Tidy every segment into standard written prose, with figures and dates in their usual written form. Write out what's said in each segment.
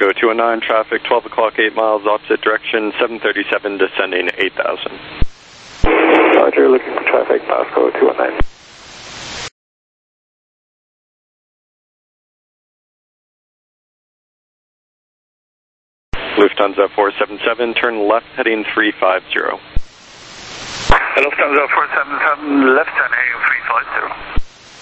Pasco 219, traffic 12 o'clock, 8 miles, opposite direction, 737, descending 8,000. Roger, looking for traffic, Pasco 219. Lufthansa 477, turn left heading 350. Lufthansa 477, left heading 350.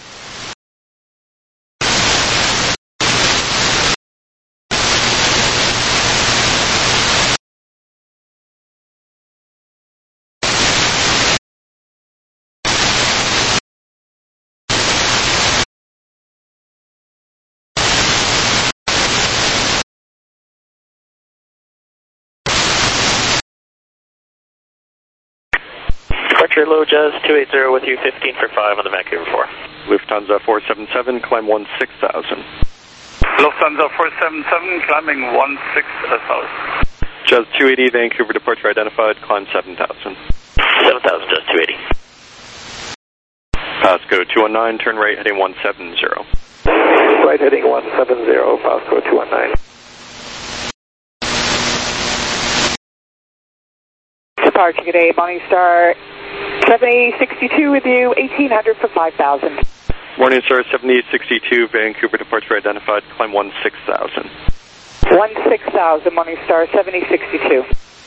Departure low Jazz 280 with you, 15 for 5 on the Vancouver 4. Lufthansa 477, climb 16,000. Lufthansa 477, climbing 16,000. Jazz 280, Vancouver departure identified, climb 7,000. 7,000, Jazz 280. Pasco 219, turn right heading 170. Right heading 170, Pasco 219. Departure today, Morningstar 7062 with you, 1800 for 5,000. Morningstar 7062, Vancouver departure identified, climb 16,000. 16,000, Morningstar 7062.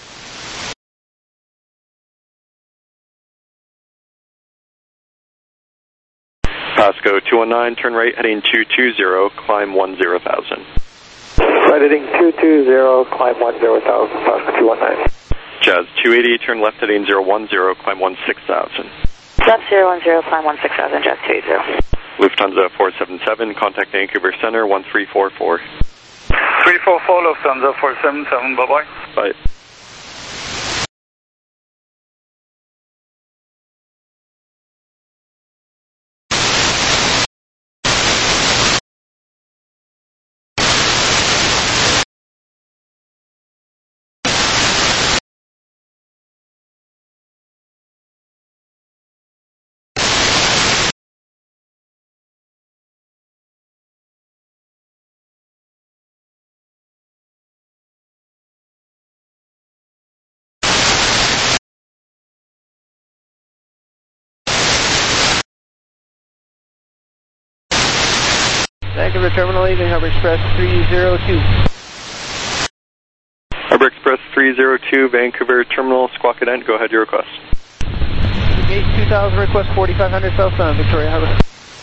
Pasco 219, turn right heading 220, climb 10,000. Right heading 220, climb 10,000, Pasco 219. Jazz 280, turn left heading 010, climb 16,000. Left 010, climb 16,000, Jazz 280. Lufthansa 477, contact Vancouver Center 1344. 344, Lufthansa 477, bye-bye. Bye. Vancouver Terminal, leaving Harbour Express 302. Harbour Express 302, Vancouver Terminal, Squawk Cadet, go ahead, your request. Gate 2000, request 4500 southbound, Victoria Harbour.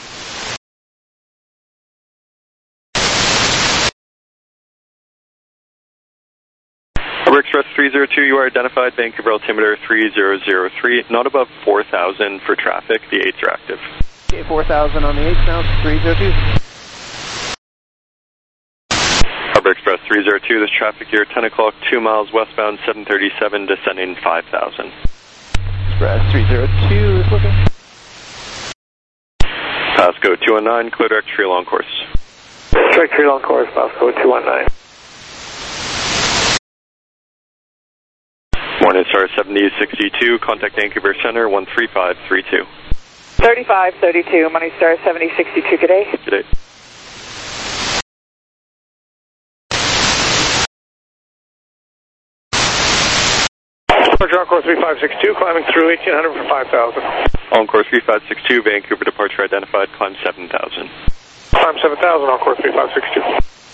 Harbour Express 302, you are identified, Vancouver altimeter 3003, not above 4,000 for traffic, the 8s are active. Okay, 4,000 on the 8th now, 302. Harbour Express 302, this traffic here, 10 o'clock, 2 miles westbound, 737, descending 5,000. Express 302 is looking. Pasco 219, clear direct tree long course. Direct tree long course, Pasco 219. Morningstar 7062, contact Vancouver Center 13532. 3532, Morningstar 7062, good day. Good day. Encore 3562, climbing through 1800 for 5,000. Encore 3562, Vancouver departure identified, climb 7,000. Climb 7,000, Encore 3562.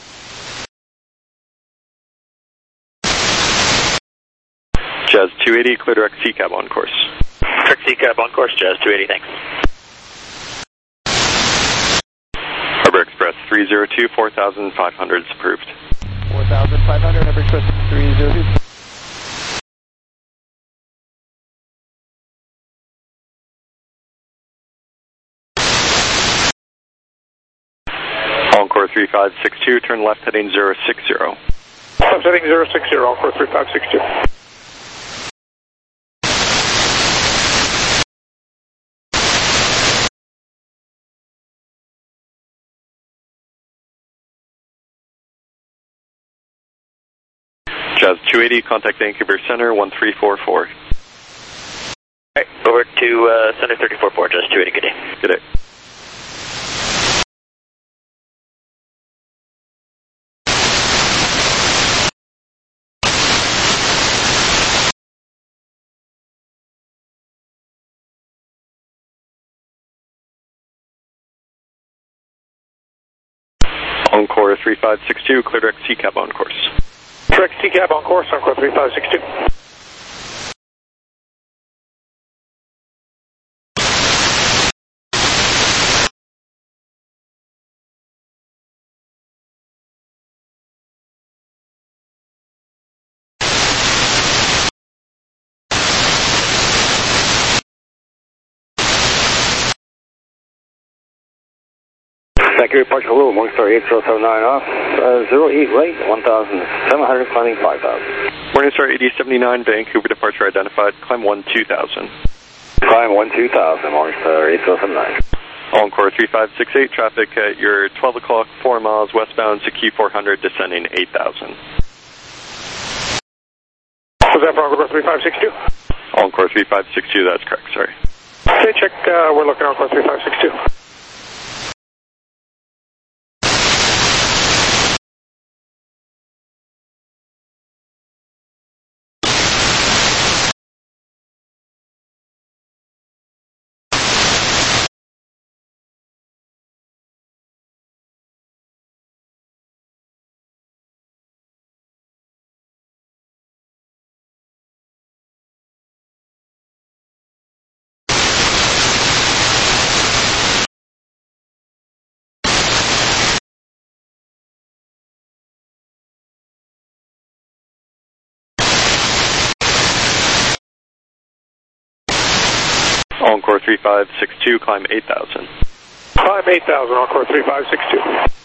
Jazz 280, clear direct CCAB on course. Direct CCAB on course, Jazz 280, thanks. Harbour Express 302, 4,500 is approved. 4,500, Harbour Express 302. Encore 3562, turn left heading 060. Left heading 060, Encore 3562. Jazz 280, contact Vancouver Center 1344. Alright, over to Center 344, Jazz 280, good day. Good day. Encore 3562, clear direct CCAB on course. Direct CCAB on course, Encore 3562. Thank you, departure Hello, Morningstar 8079 off, 08 right, 1,700, climbing 5,000. Morningstar 8079, Vancouver departure identified, climb 12000. Climb 12000, Morningstar 8079. Encore 3568, traffic at your 12 o'clock, 4 miles westbound to Key 400, descending 8000. Was that for Encore 3562? Encore 3562, that's correct, sorry. Okay, check, we're looking at Encore 3562. Encore 3562, climb 8000. Climb 8,000, Encore 3562.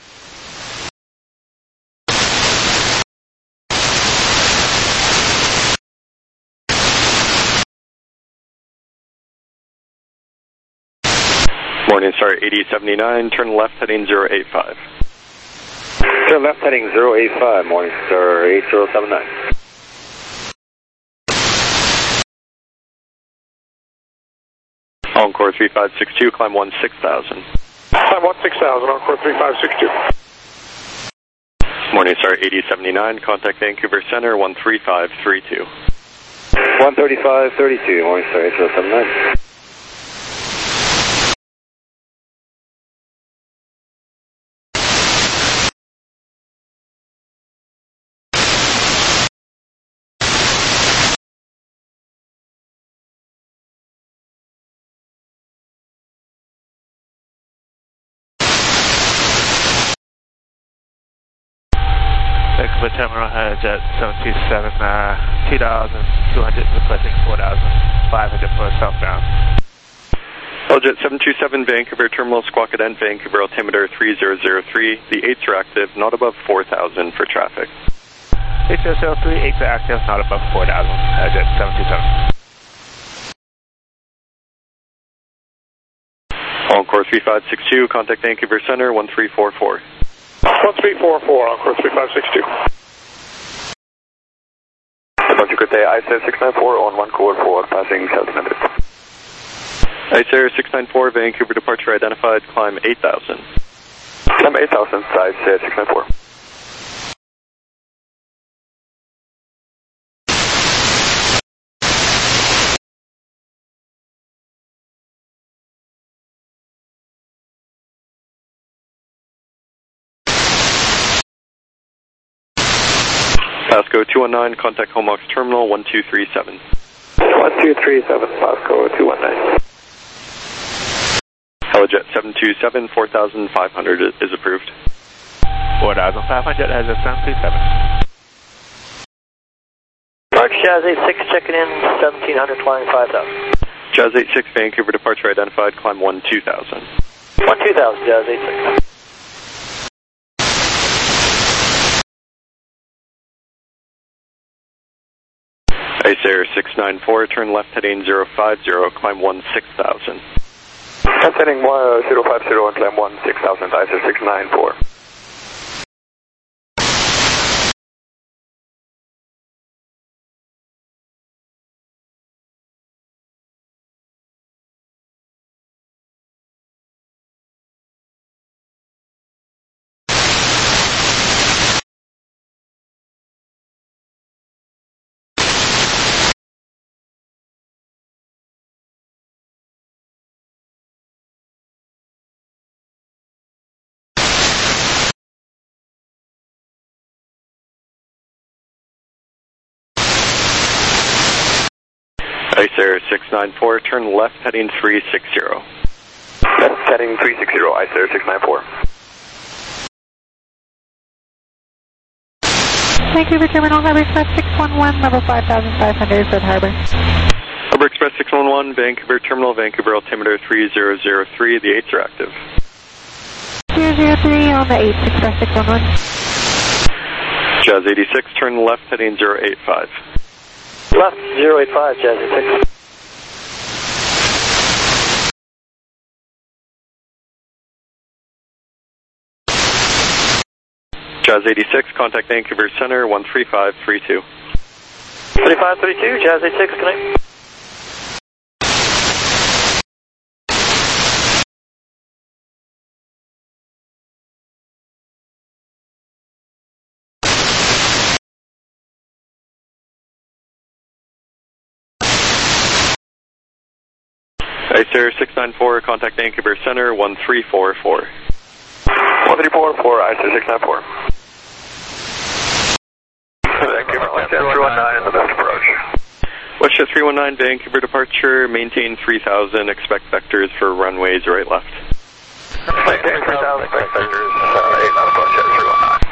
Morningstar 8079, turn left heading 085. Turn left heading 085, Morningstar 8079. Encore 3562, climb 16000. Climb 16000, Encore 3562. Morningstar 8079, contact Vancouver Center 13532. 13532, Morningstar 8079. Vancouver Terminal has jet 727, 2,200, requesting 4,500 for southbound. Jet 727, Vancouver Terminal, Squawk Cadent, Vancouver altimeter 3003. The 8s are active, not above 4,000 for traffic. 8003, 8s are active, not above 4,000, jet 727. Encore 3562, contact Vancouver Center 1344. 1344, Encore 3562. Departure good day, ICE 694 on 1 code 4, passing 700. ICE 694, Vancouver departure identified, climb 8000. Climb 8000, ICE 694. Pasco 219, contact Homox Terminal 1237. 1237, Pasco 219. Helijet 727, 4,500 is approved. 4,500 has a 737. Mark Jazz 86 checking in, 1,700 flying 5,000. Jazz 86, Vancouver departure identified, climb 12000. 12000, Jazz 86. ICE Air 694, turn left heading 050, climb 16,000. Left heading 050 and climb 16,000, ICE Air 694. Ice Air 694, turn left heading 360. Left heading 360, Ice Air 694. Vancouver Terminal, Harbor Express 611, level 5,500, Fred Harbor. Harbor Express 611, Vancouver Terminal, Vancouver altimeter 3003, the 8s are active. 003 on the 8th, Express 611. Jazz 86, turn left heading 085. Left 085, Jazz 86. Jazz 86, contact Vancouver Center 13532. 3532, Jazz 86, connect. Ice Air 694, contact Vancouver Center 1344. 1344, Ice Air 694. Vancouver, WestJet 319 in the best approach. WestJet 319, Vancouver departure, maintain 3000, expect vectors for runways right left. Maintain 3000, expect vectors, 8 left, WestJet 319.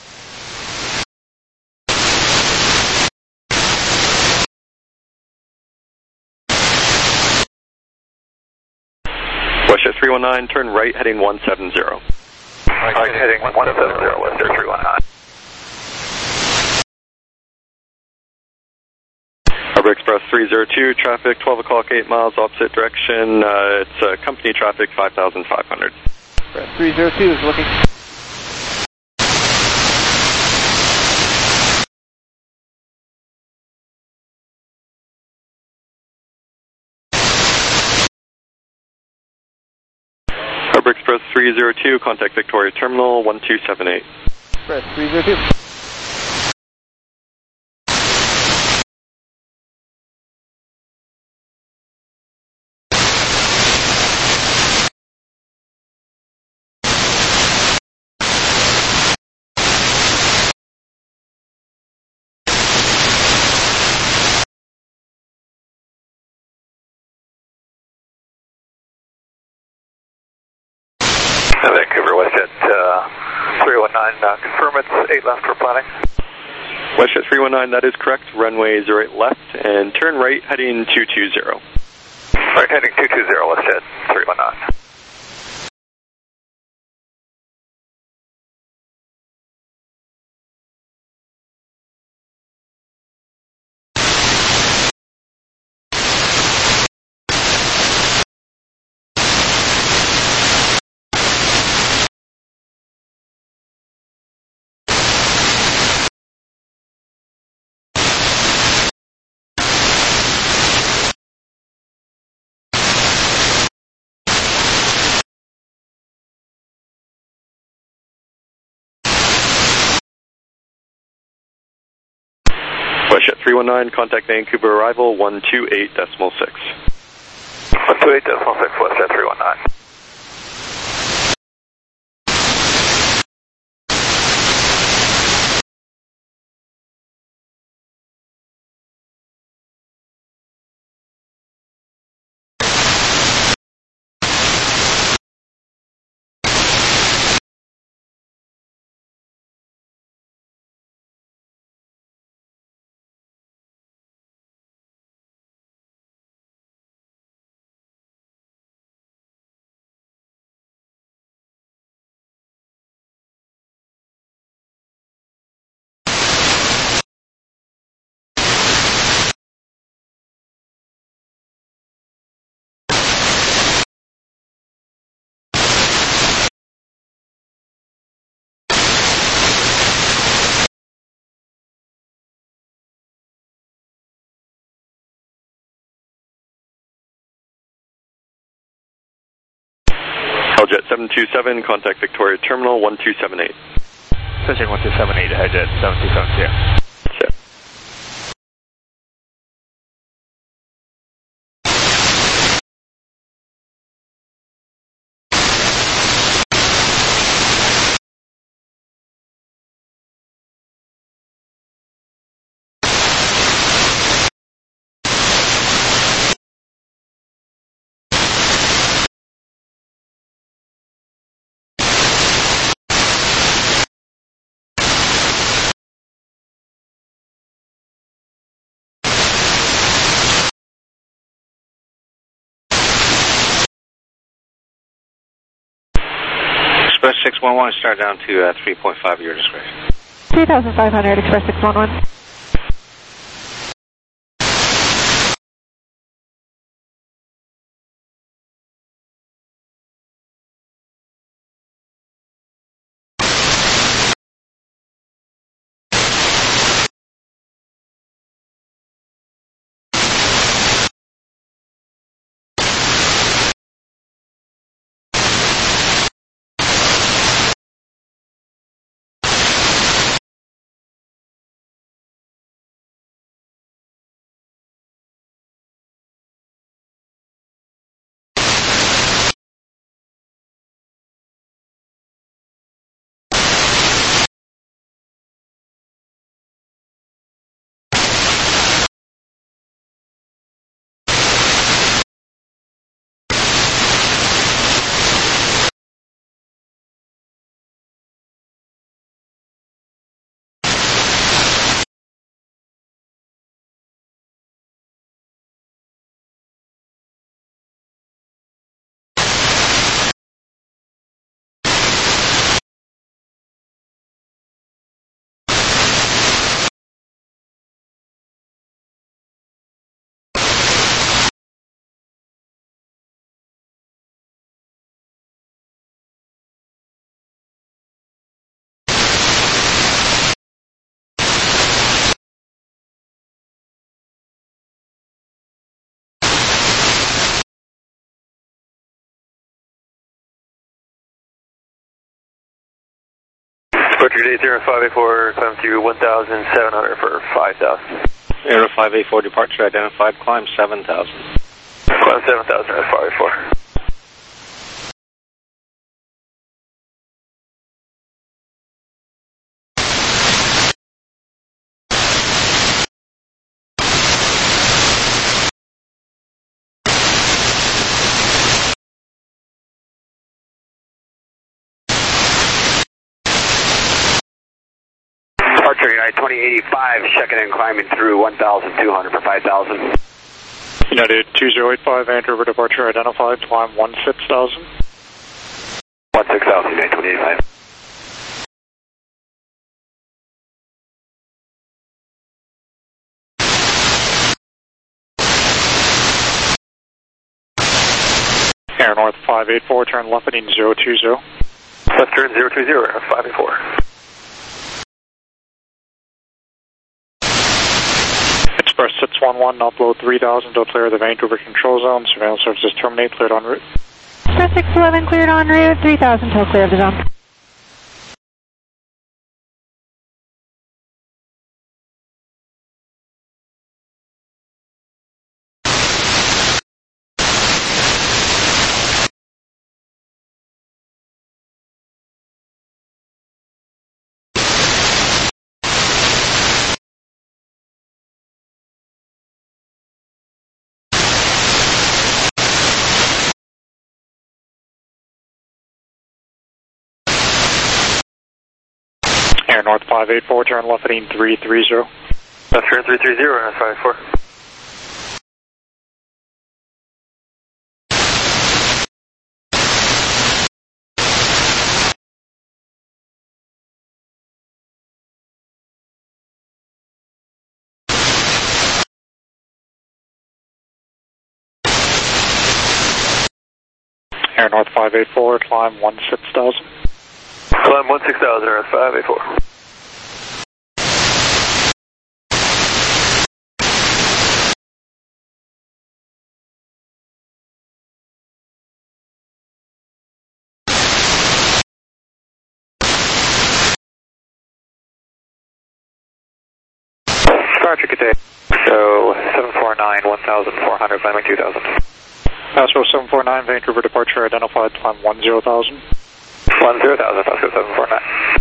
WestJet 319, turn right heading 170. Right heading 170, WestJet 319. Harbor Express 302, traffic 12 o'clock, 8 miles opposite direction. It's company traffic 5,500. Express 302 is looking. Harbor Express 302, contact Victoria Terminal 1278. Express 302. Vancouver, WestJet 319, confirm it's 8 left for planning. WestJet 319, that is correct. Runway 08 left and turn right heading 220. Right heading 220, WestJet 319. WestJet 319, contact Vancouver arrival 128.6. 128.6, WestJet 319. Jet 727, contact Victoria Terminal 1278. Switching 1278 to Jet 7272. Express 611, start down to 3.5 your discretion. 3,500, Express 611. Departure date 0584, climb to 1,700 for 5,000. Aero 584, departure identified, climb 7,000. Climb 7,000 at 584. Departure United 2085, checking in, climbing through 1,200 for 5,000. United 2085, Vancouver departure identified, climb 16,000. 16,000, United 2085. Air North 584, turn left heading 020. Left turn 020, 584. Express 611, upload 3,000 to clear the Vancouver control zone. Surveillance services terminate, cleared en route. Express 611, cleared en route, 3,000 till clear of the zone. Air North 584, turn left heading 330. Left turn 330, 584. Air North 584, climb 16,000. Climb 16,000 at 584. Departure good day. So 749, 1,400, climbing 2,000. Passport 749, Vancouver departure identified, climb 10,000. 10,000, Passport 749.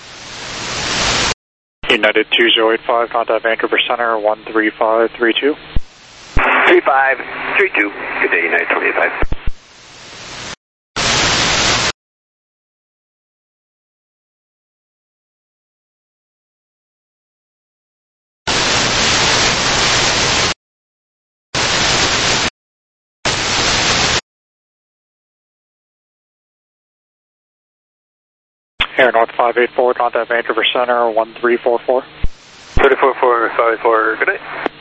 United 2085, contact Vancouver Center 13532. 3532, good day, United 2085. Air North 584, contact Vancouver Center 1344. 34-4, 584, good day.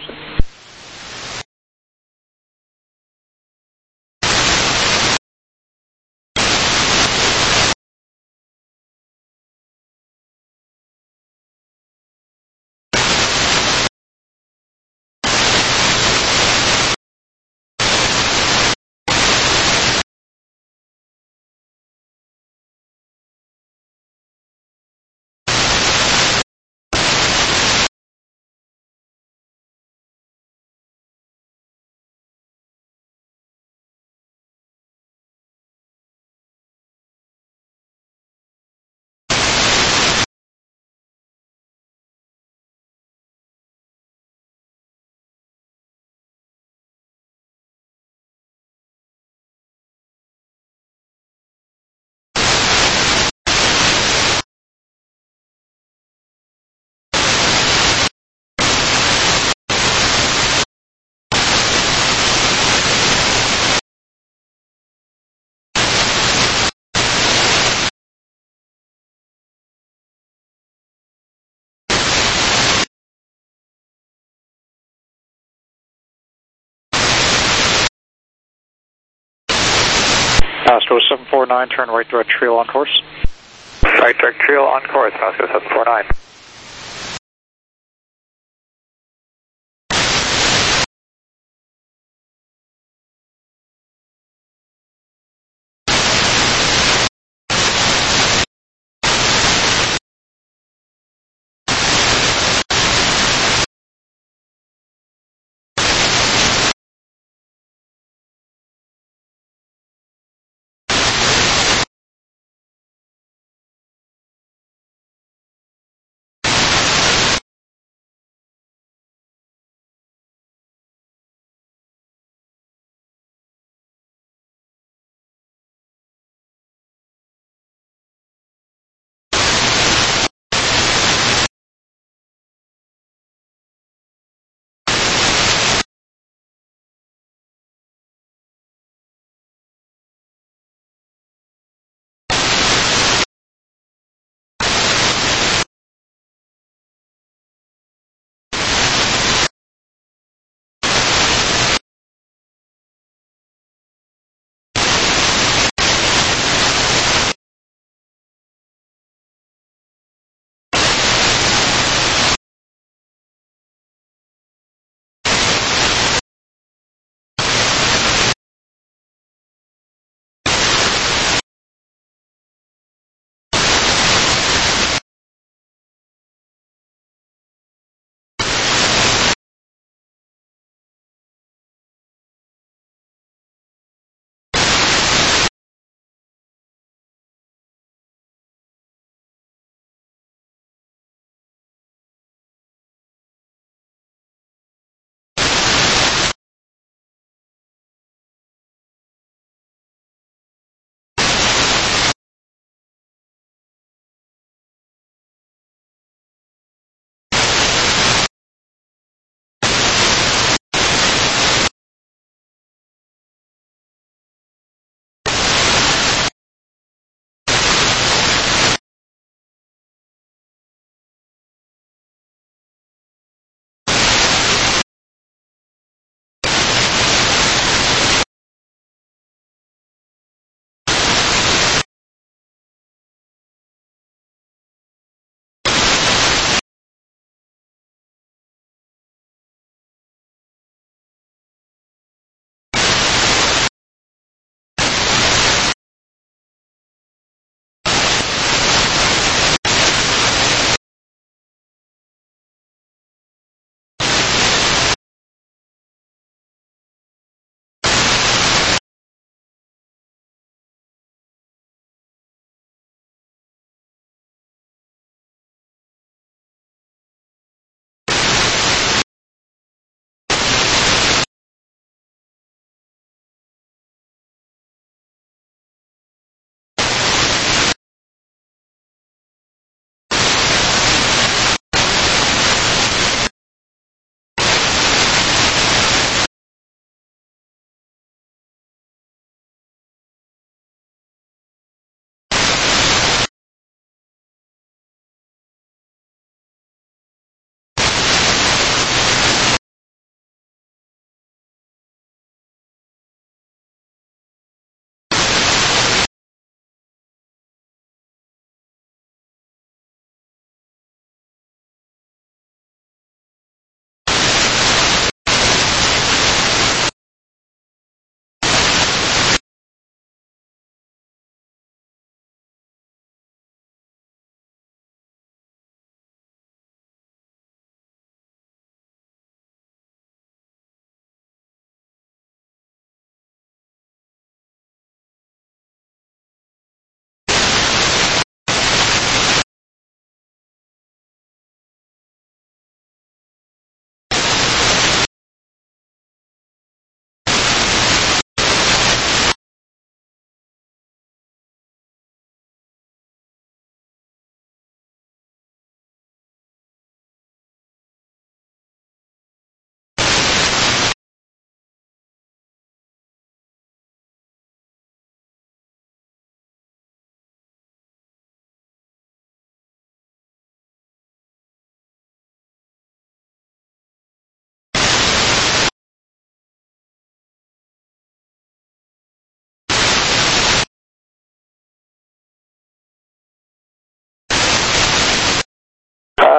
Pasco 749, turn right direct trail on course. Right direct trail on course, Pasco 749.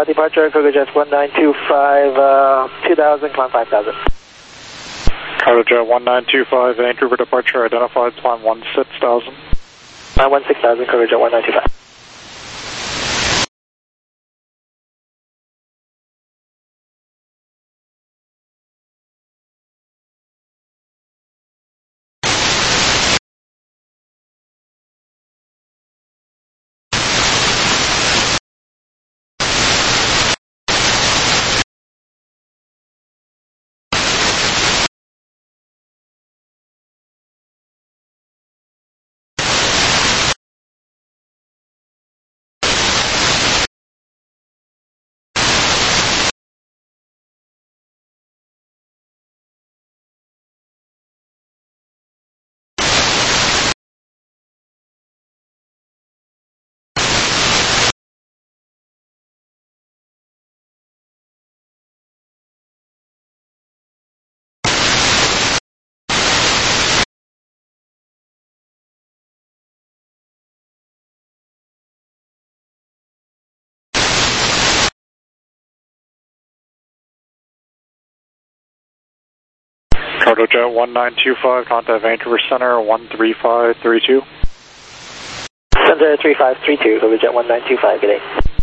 departure, Cougar Jets 1925, 2000, climb 5000. Cougar Jet 1925, Vancouver departure identified, climb 16,000. Climb 16,000, Cougar Jet 1925. Cargo Jet 1925, contact Vancouver Center 13532. Center 3532, Cougar Jet 1925, good day.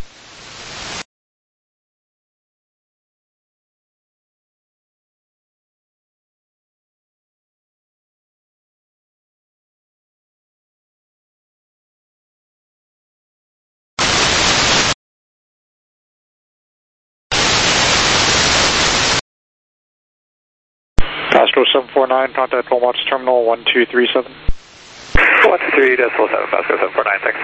Astro 749, contact Wilmots Terminal 1237. 123.7, Pasco 749, thanks.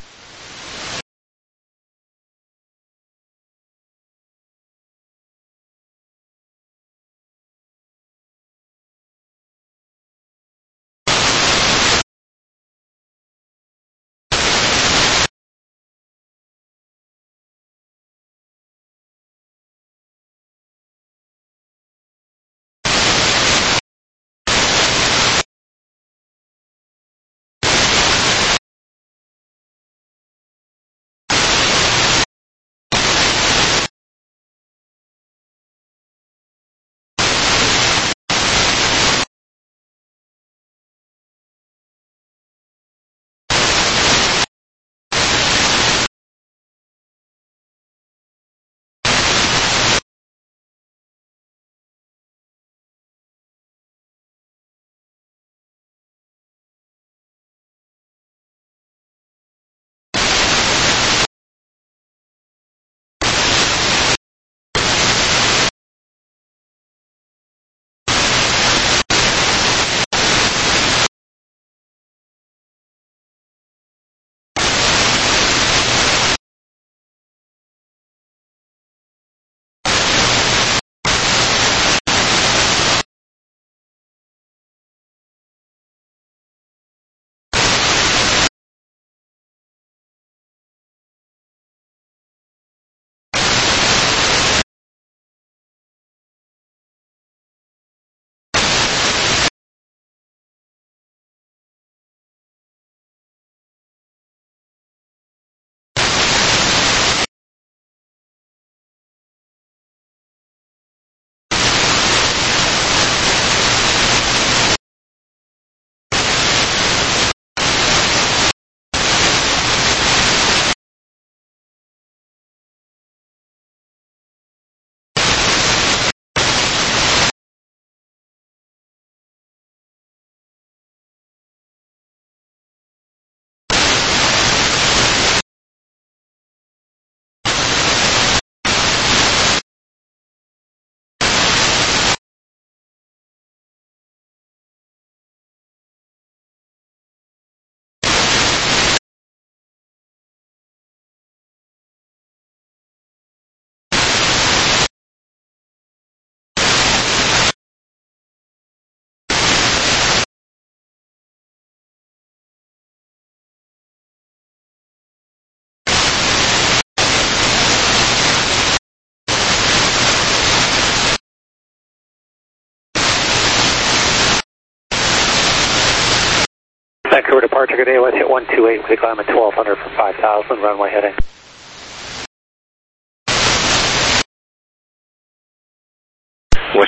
Vancouver departure, good day, let's hit 128 with a climb at 1200 for 5000, runway heading.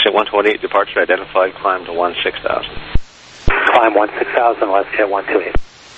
WestJet 128, departure identified, climb to 16,000. Climb 16,000, WestJet 128.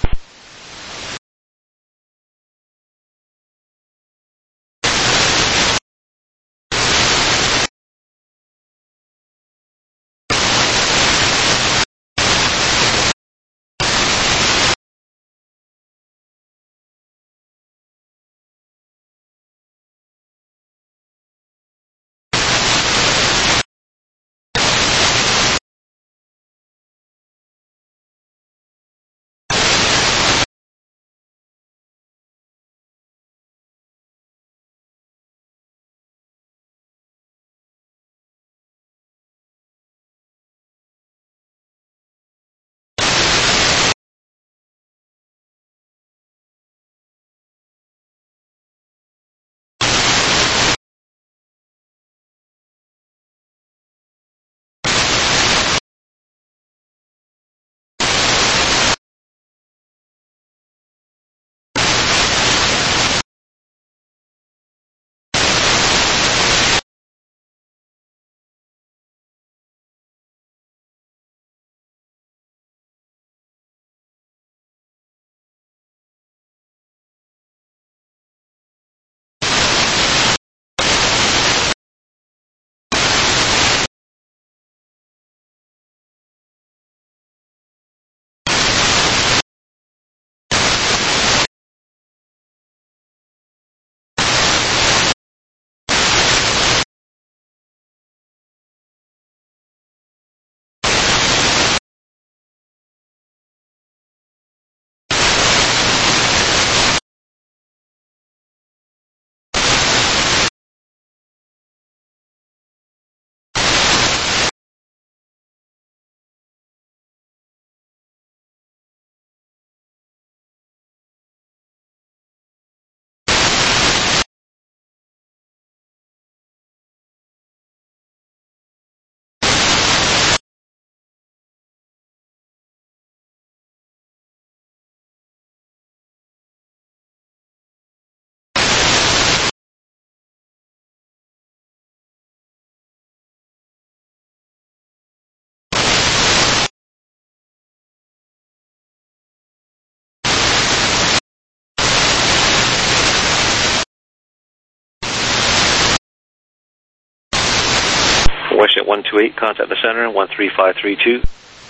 WestJet 128, contact the center, 13532.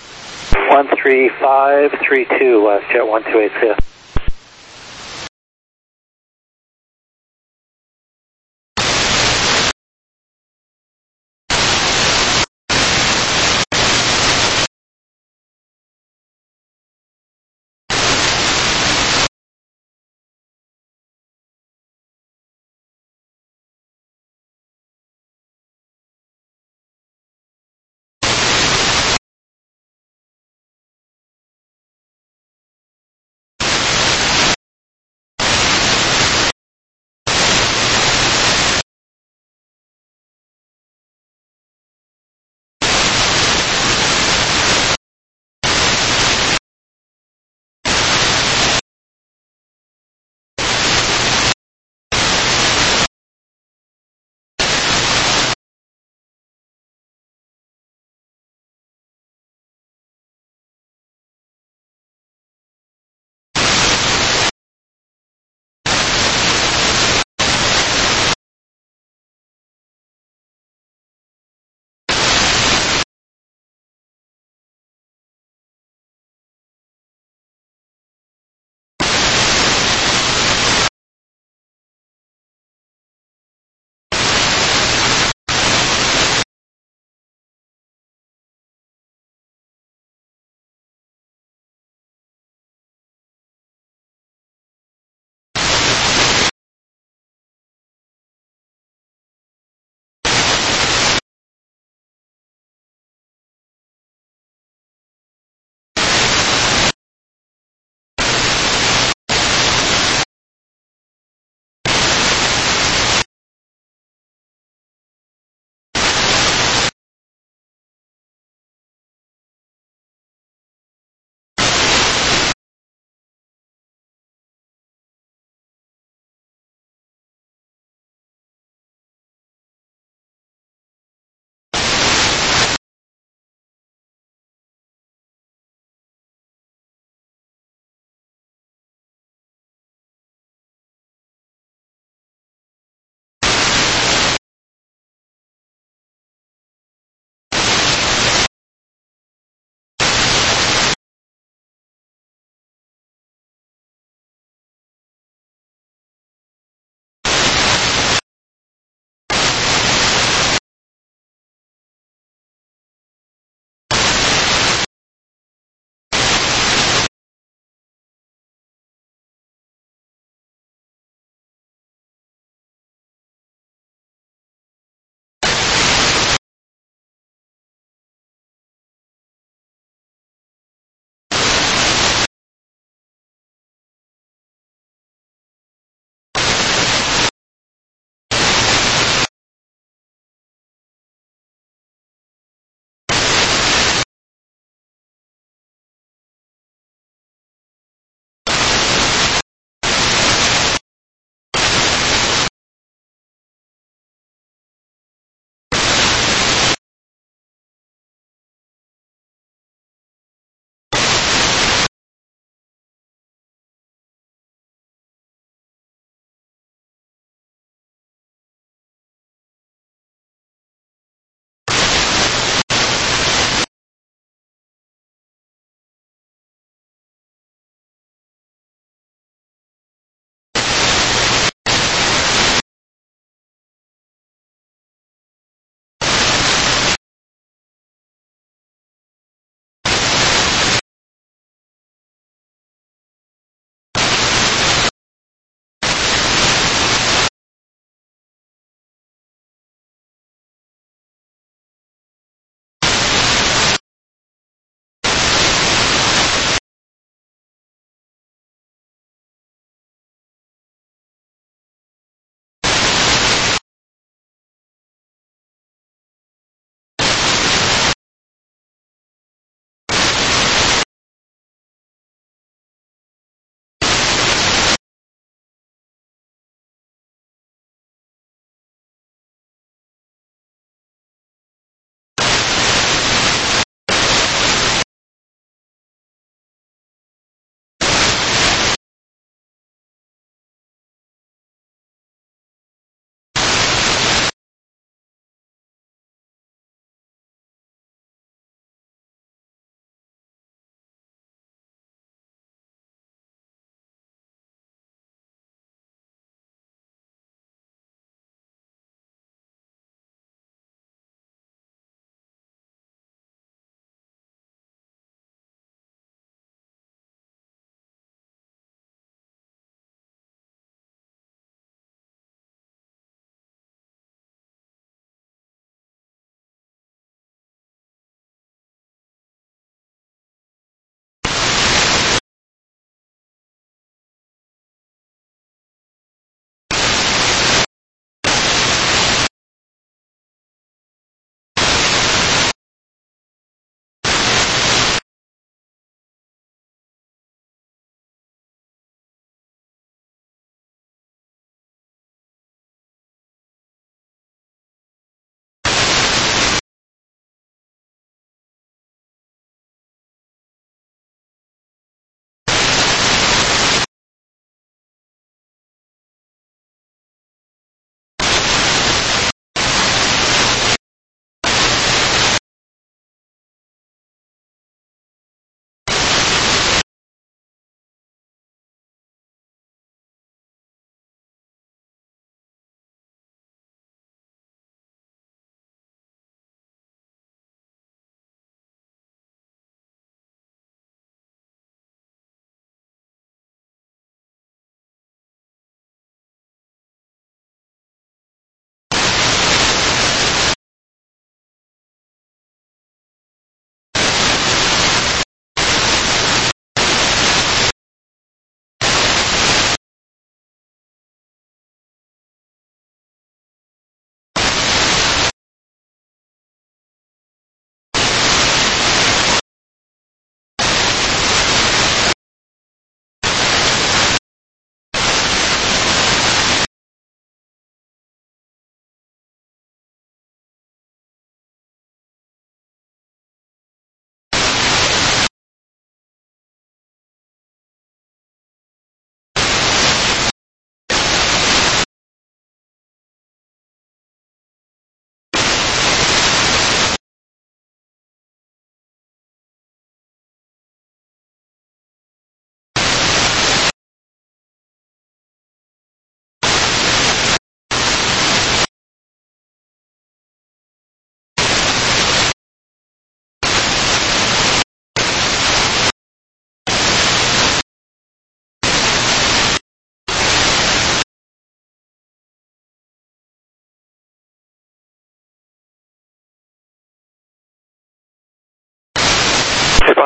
13532, WestJet 128, see ya.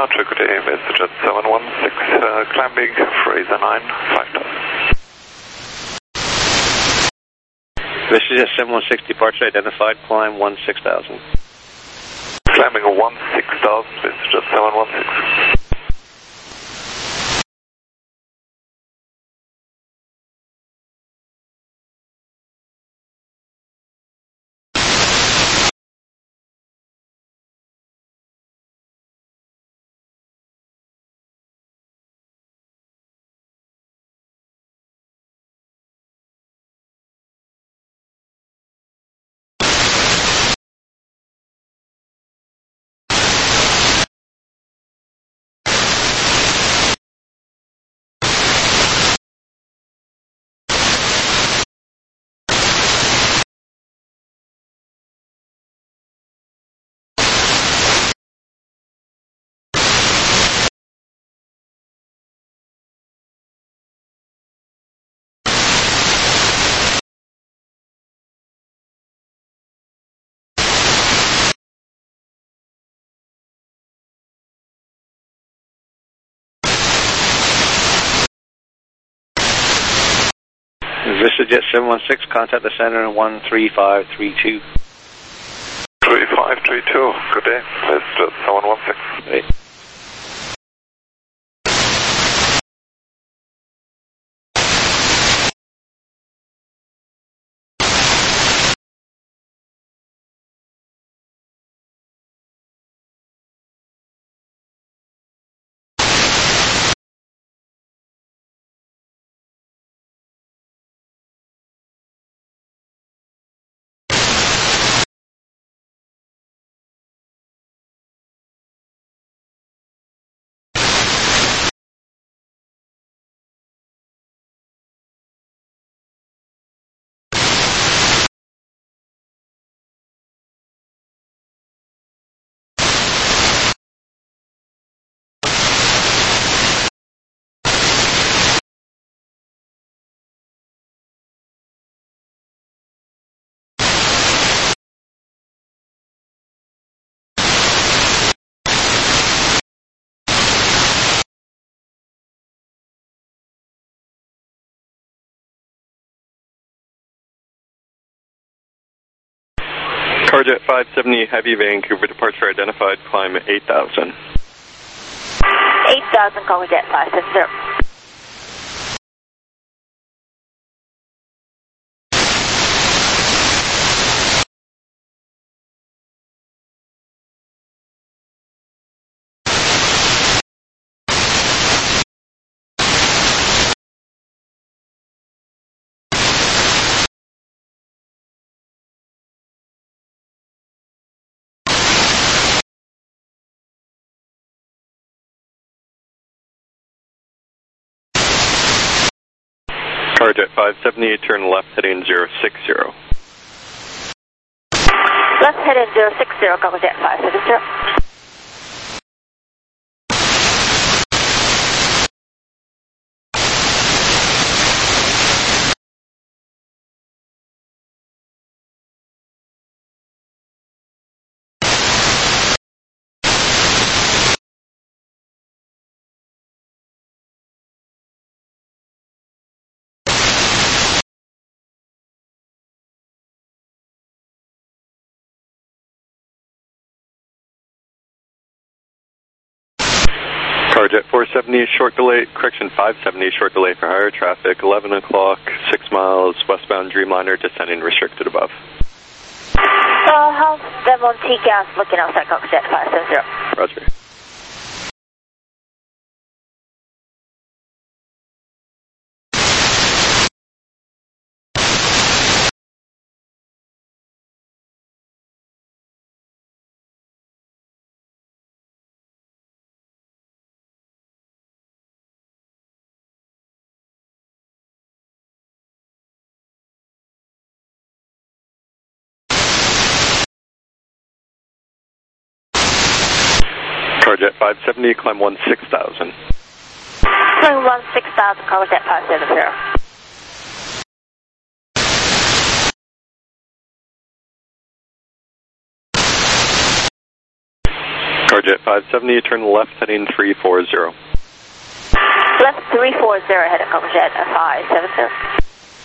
departure, good day, VistaJet 716, climbing Fraser 9, 5000. VistaJet 716 departure identified, climb 16,000. Climbing 16,000, VistaJet 716. VistaJet 716, contact the center 13532. 3532, good day, VistaJet 716. Right. Carjet 570 Heavy Vancouver departure identified, climb 8,000. 8,000, Carjet 570. Carjet 570, turn left heading 060. Left heading 060, Carjet 570. Carjet 470, short delay, correction 570, short delay for higher traffic, 11 o'clock, 6 miles, westbound Dreamliner, descending restricted above. How's Devon T-Gas looking outside Carjet 570? Roger. Carjet 570, climb 16,000. Climb 16,000, Carjet 570. Carjet 570, turn left heading 340. Left 340, heading Carjet 570.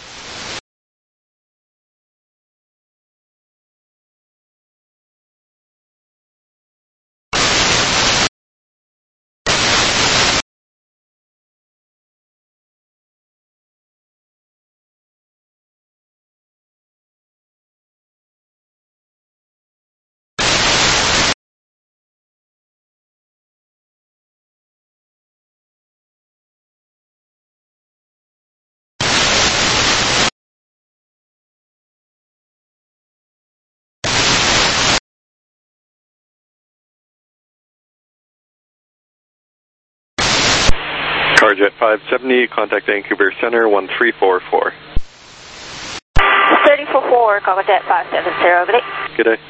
Carjet 570, contact Vancouver Center 1344. 344, Carjet 570, good day. Good day.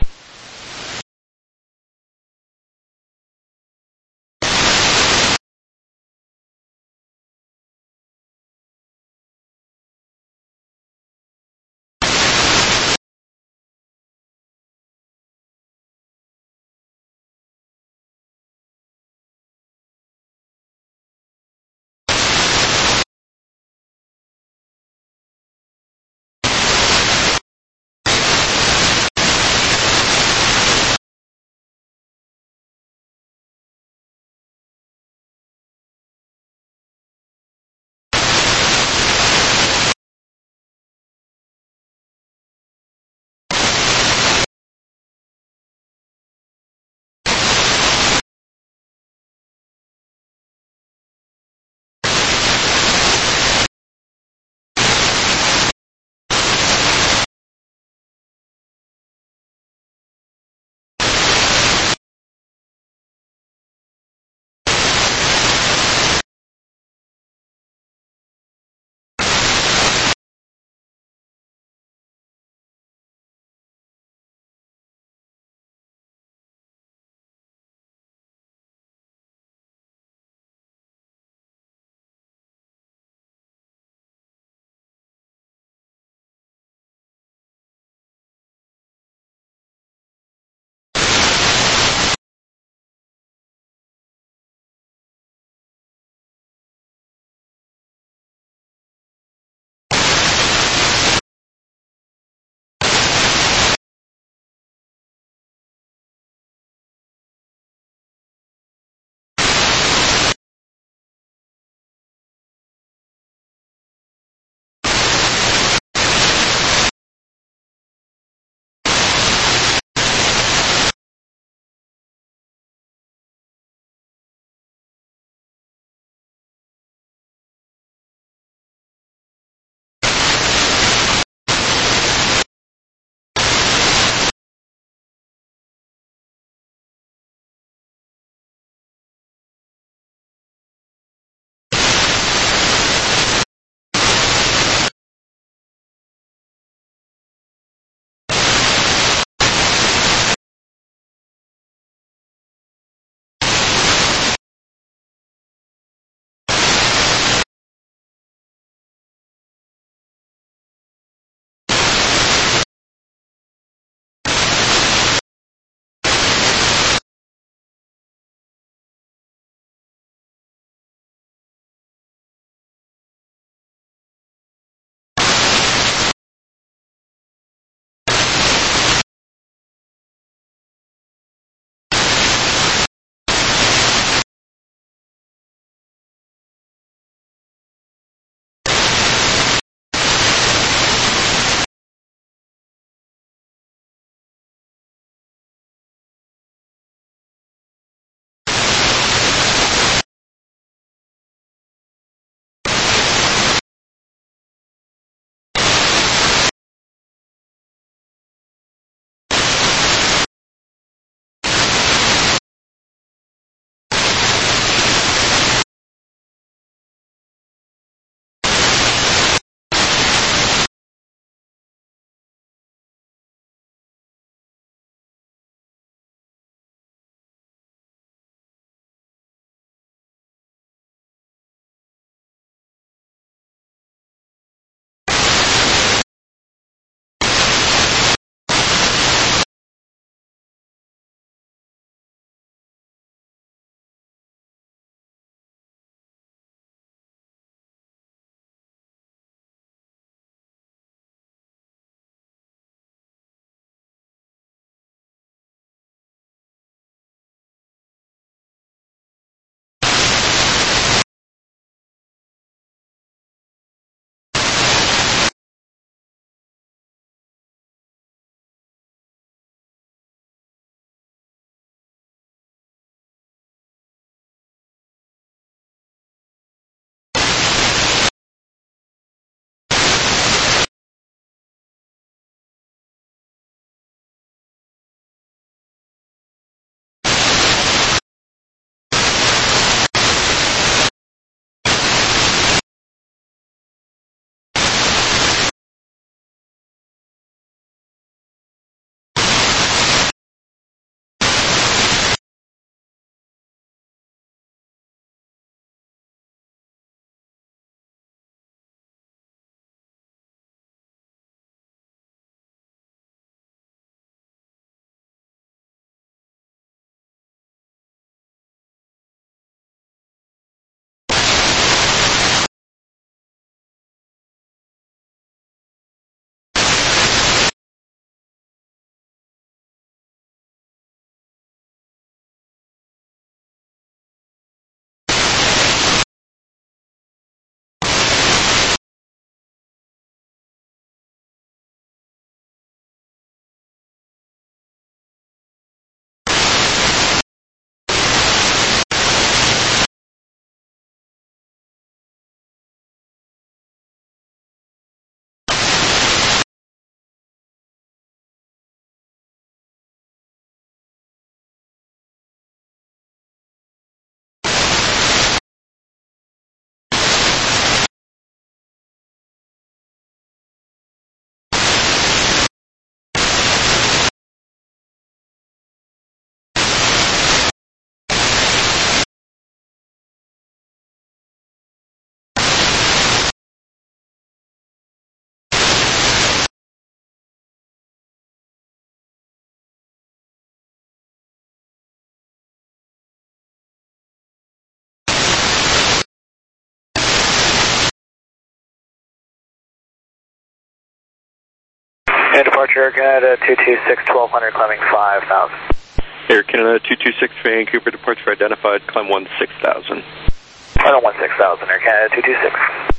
departure Air Canada 226, 1200, climbing 5000. Air Canada 226, Vancouver departure identified, climb 16,000. Climb 16,000, Air Canada 226.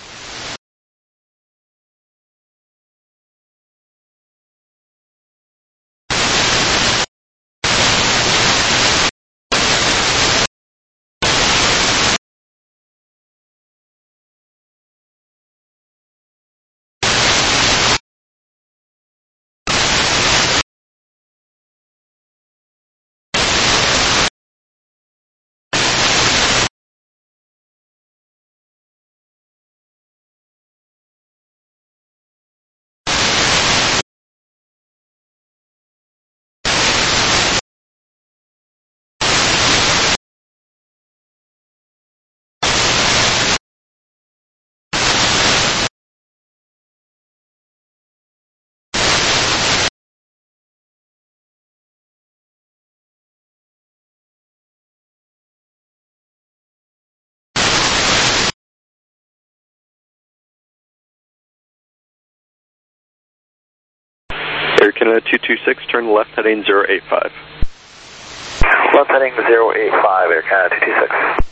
Air Canada 226, turn left heading 085. Left heading 085, Air Canada 226.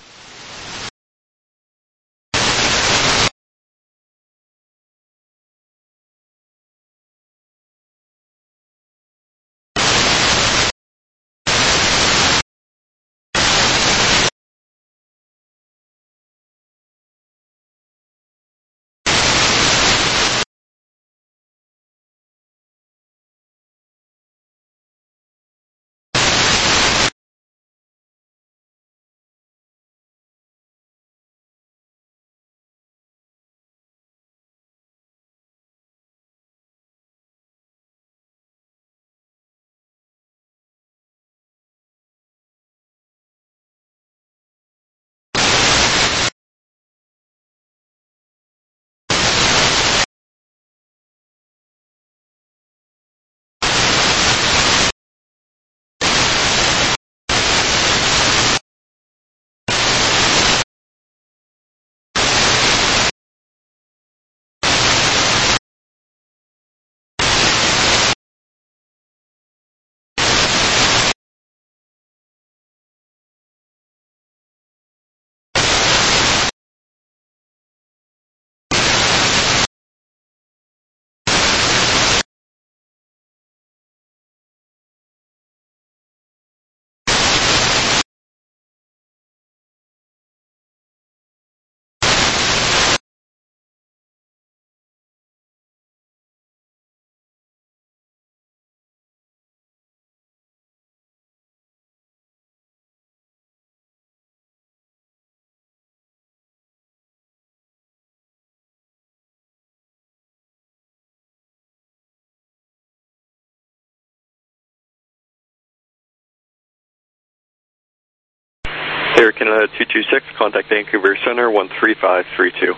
Air Canada 226, contact Vancouver Center 13532.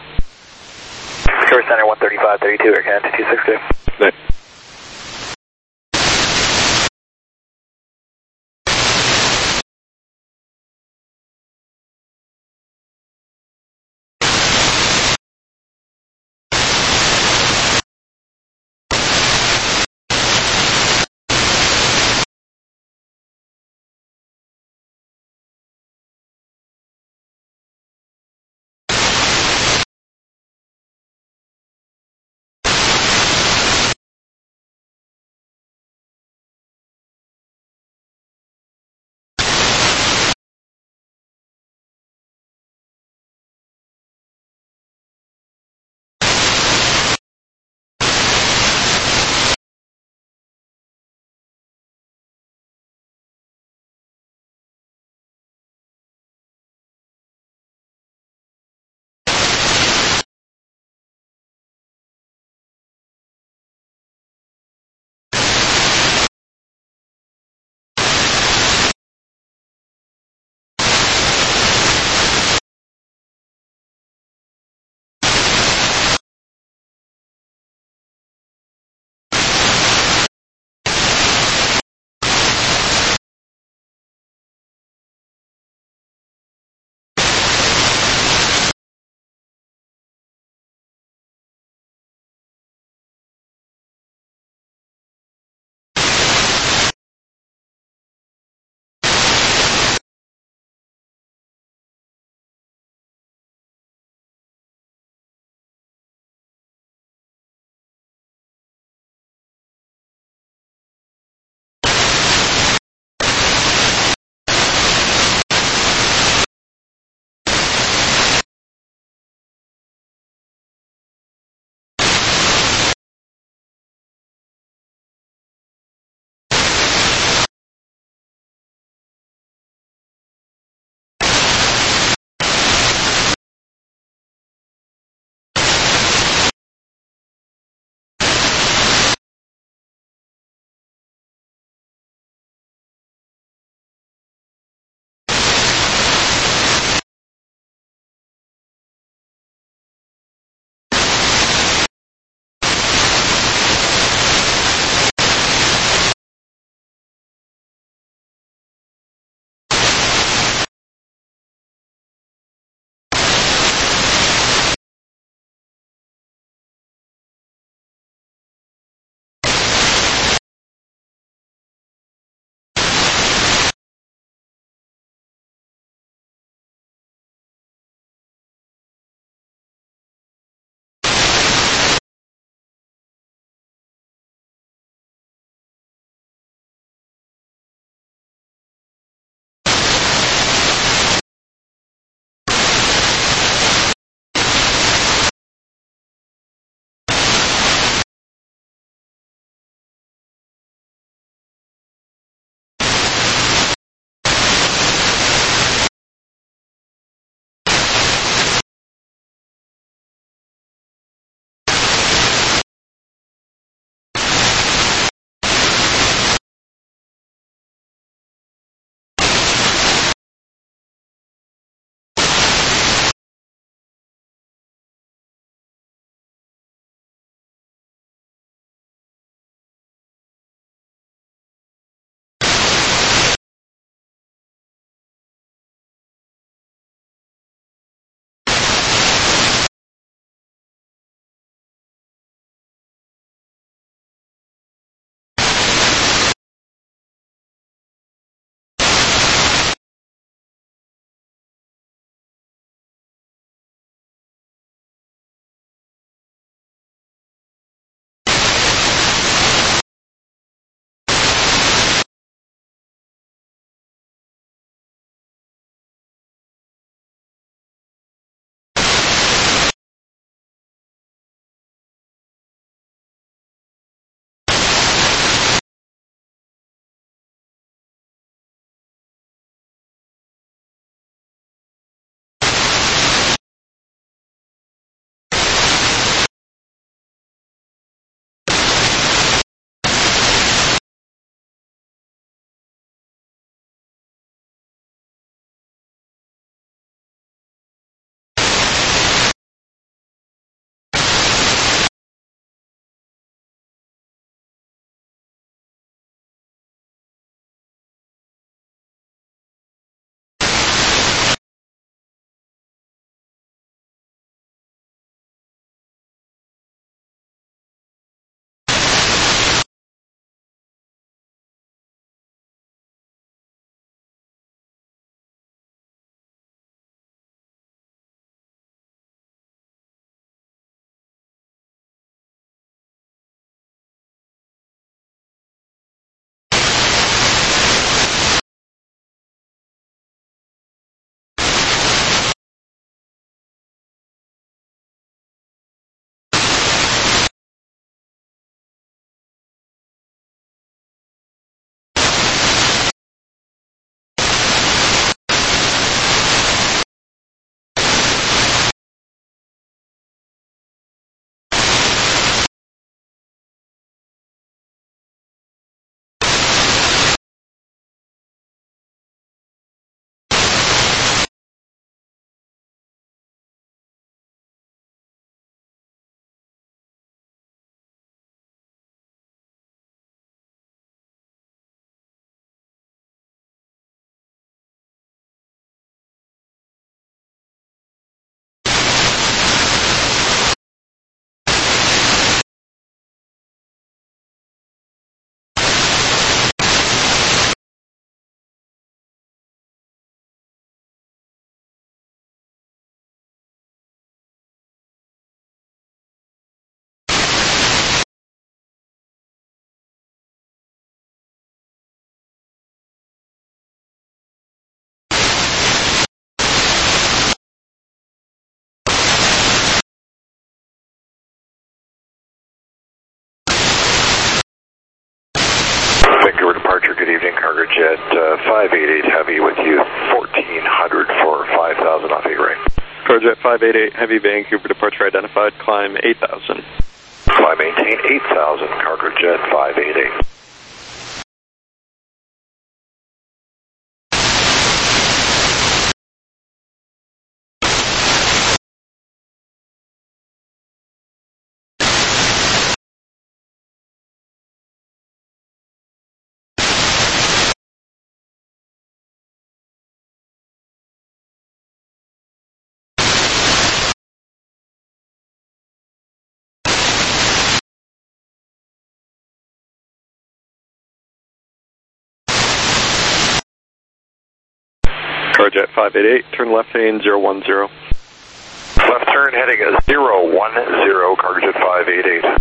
Vancouver Center 13532, Air Canada 226. Nice. Cargo Jet 588 Heavy with you, 1400 for 5,000 off 8 right. Cargo Jet 588 Heavy, Vancouver departure identified, climb 8,000. Climb maintain 8,000, Cargo Jet 588. Carjet 588, turn left heading 010. Left turn heading 010, Cargojet 588.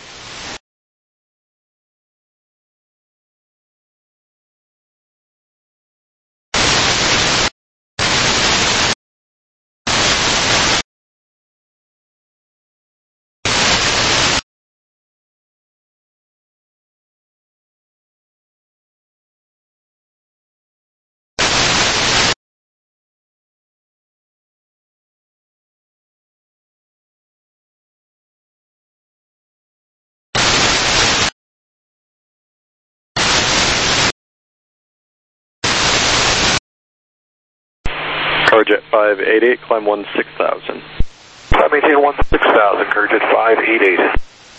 Carjet 588, climb 16,000. Climb maintain 16,000, Cargojet 588.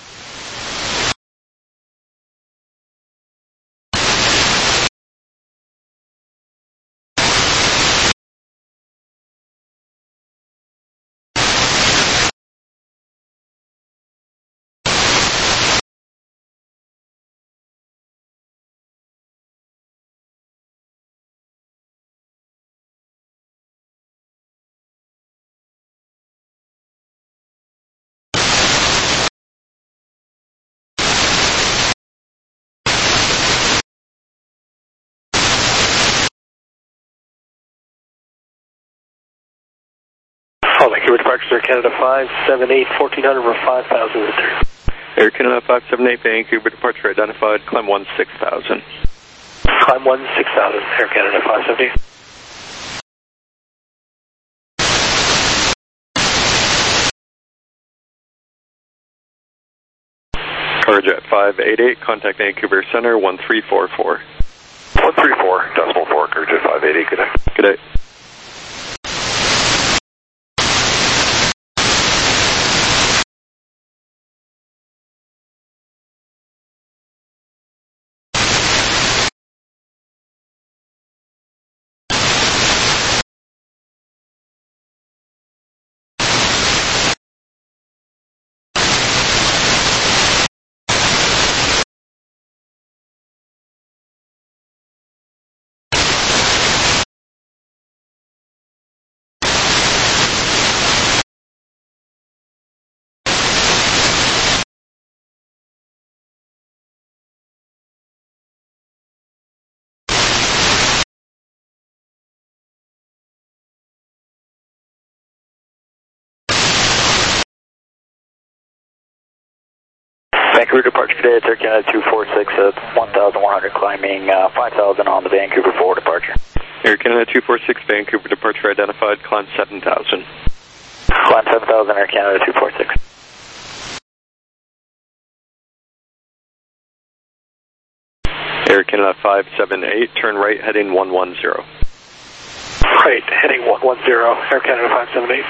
Vancouver departure, Air Canada 578, 1400 for 5,000 with 3. Air Canada 578, Vancouver departure identified, climb 16,000. Climb 16,000, Air Canada 578. Carjet 588, contact Vancouver Center 1344. 134.4, Carjet 588, good day. Good day. Vancouver departure today, it's Air Canada 246 at 1,100, climbing 5,000 on the Vancouver forward departure. Air Canada 246, Vancouver departure identified, climb 7,000. Climb 7,000, Air Canada 246. Air Canada 578, turn right heading 110. Right, heading 110, Air Canada 578.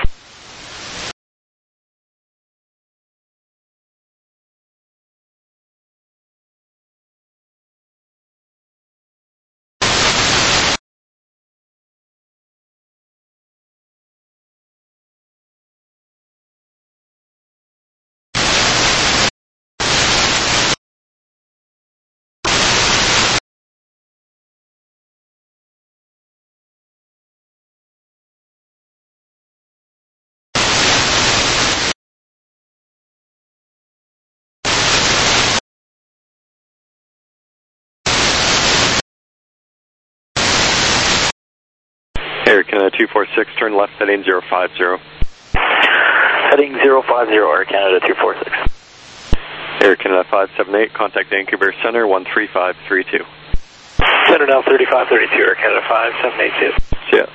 Air Canada 246, turn left heading 050. Heading 050, Air Canada 246. Air Canada 578, contact Vancouver Center 13532. Center Center now 3532, Air Canada 5782. Yeah.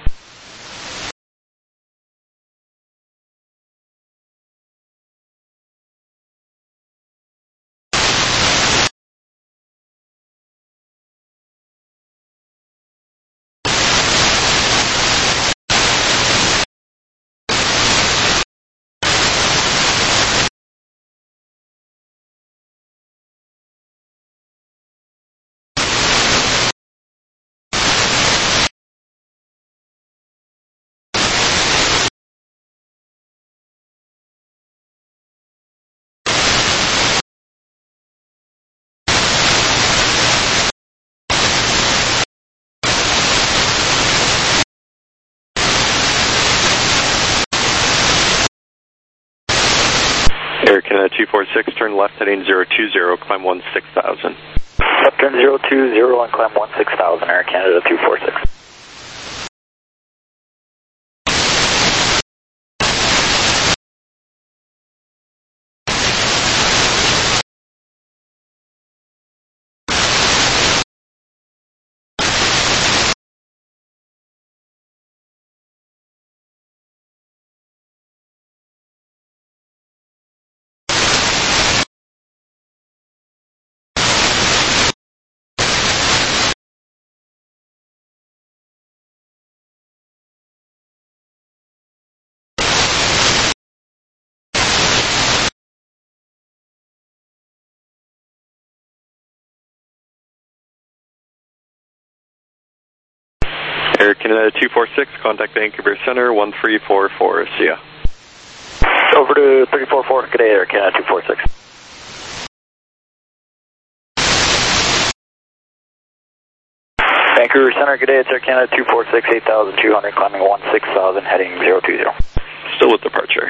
Air Canada 246, turn left heading 020, climb 16,000. Left turn 020 and climb 16,000, Air Canada 246. Air Canada 246, contact Vancouver Center 1344, see ya. Over to 344, good day, Air Canada 246. Vancouver Center, good day, it's Air Canada 246, 8,200, climbing 16,000, heading 020. Still with departure.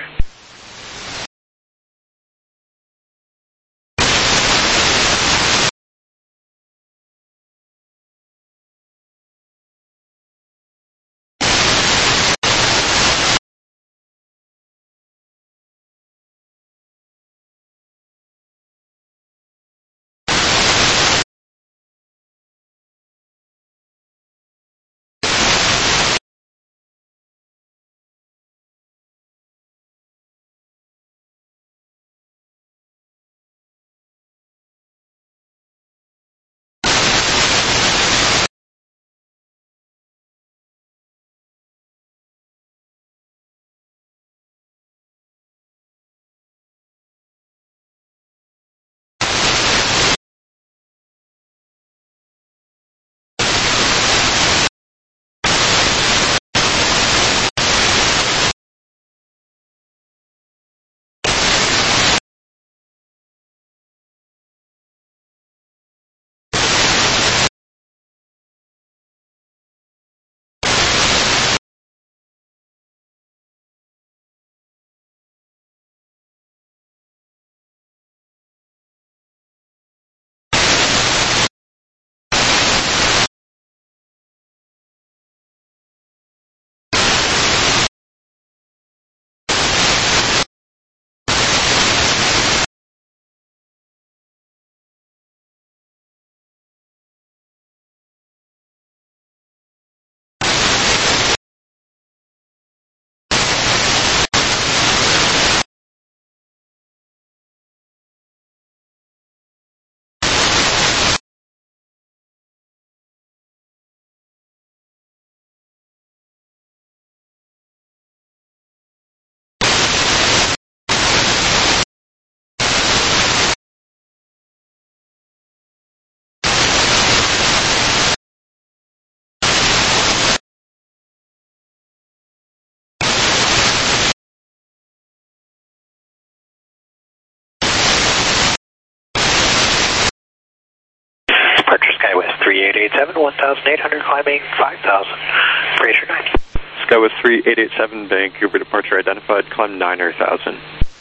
Skywest 3887, 1,800, climbing 5,000, Fraser 9. Skywest 3887, Vancouver departure identified, climb 9,000.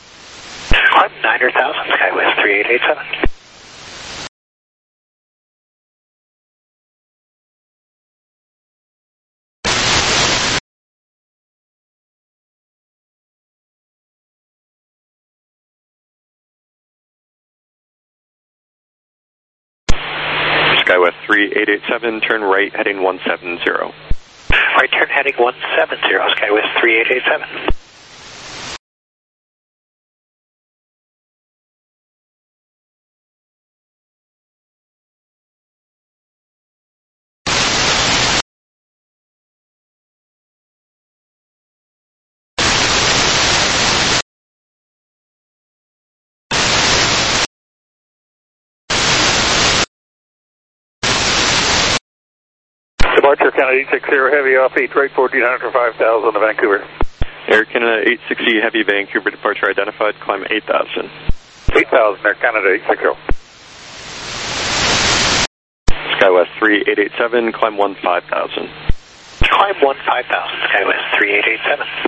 Climb 9,000, Skywest 3887. SkyWest 3887, turn right heading 170. Right turn heading 170, SkyWest 3887. Departure Kennedy 60 Heavy off 8 right 1400 for 5,000 to Vancouver. Air Canada 860 Heavy Vancouver departure identified, climb 8,000. 8,000 Air Canada 860. SkyWest 3887, climb 15,000. Climb 15,000, SkyWest 3887.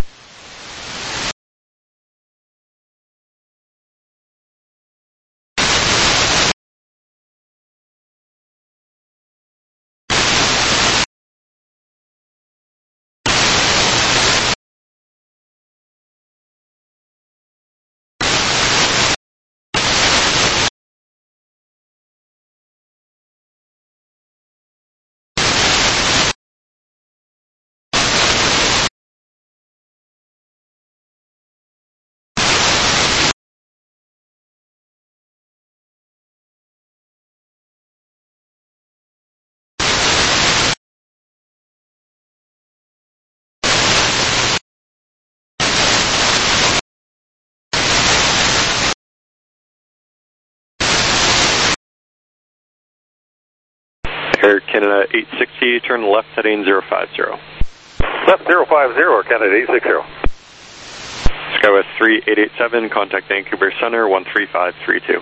Air Canada 860, turn left heading 050. Left 050 Air Canada 860. SkyWest 3887, contact Vancouver Center 13532.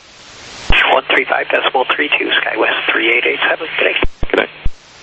135.32, SkyWest 3887, good day. Good night.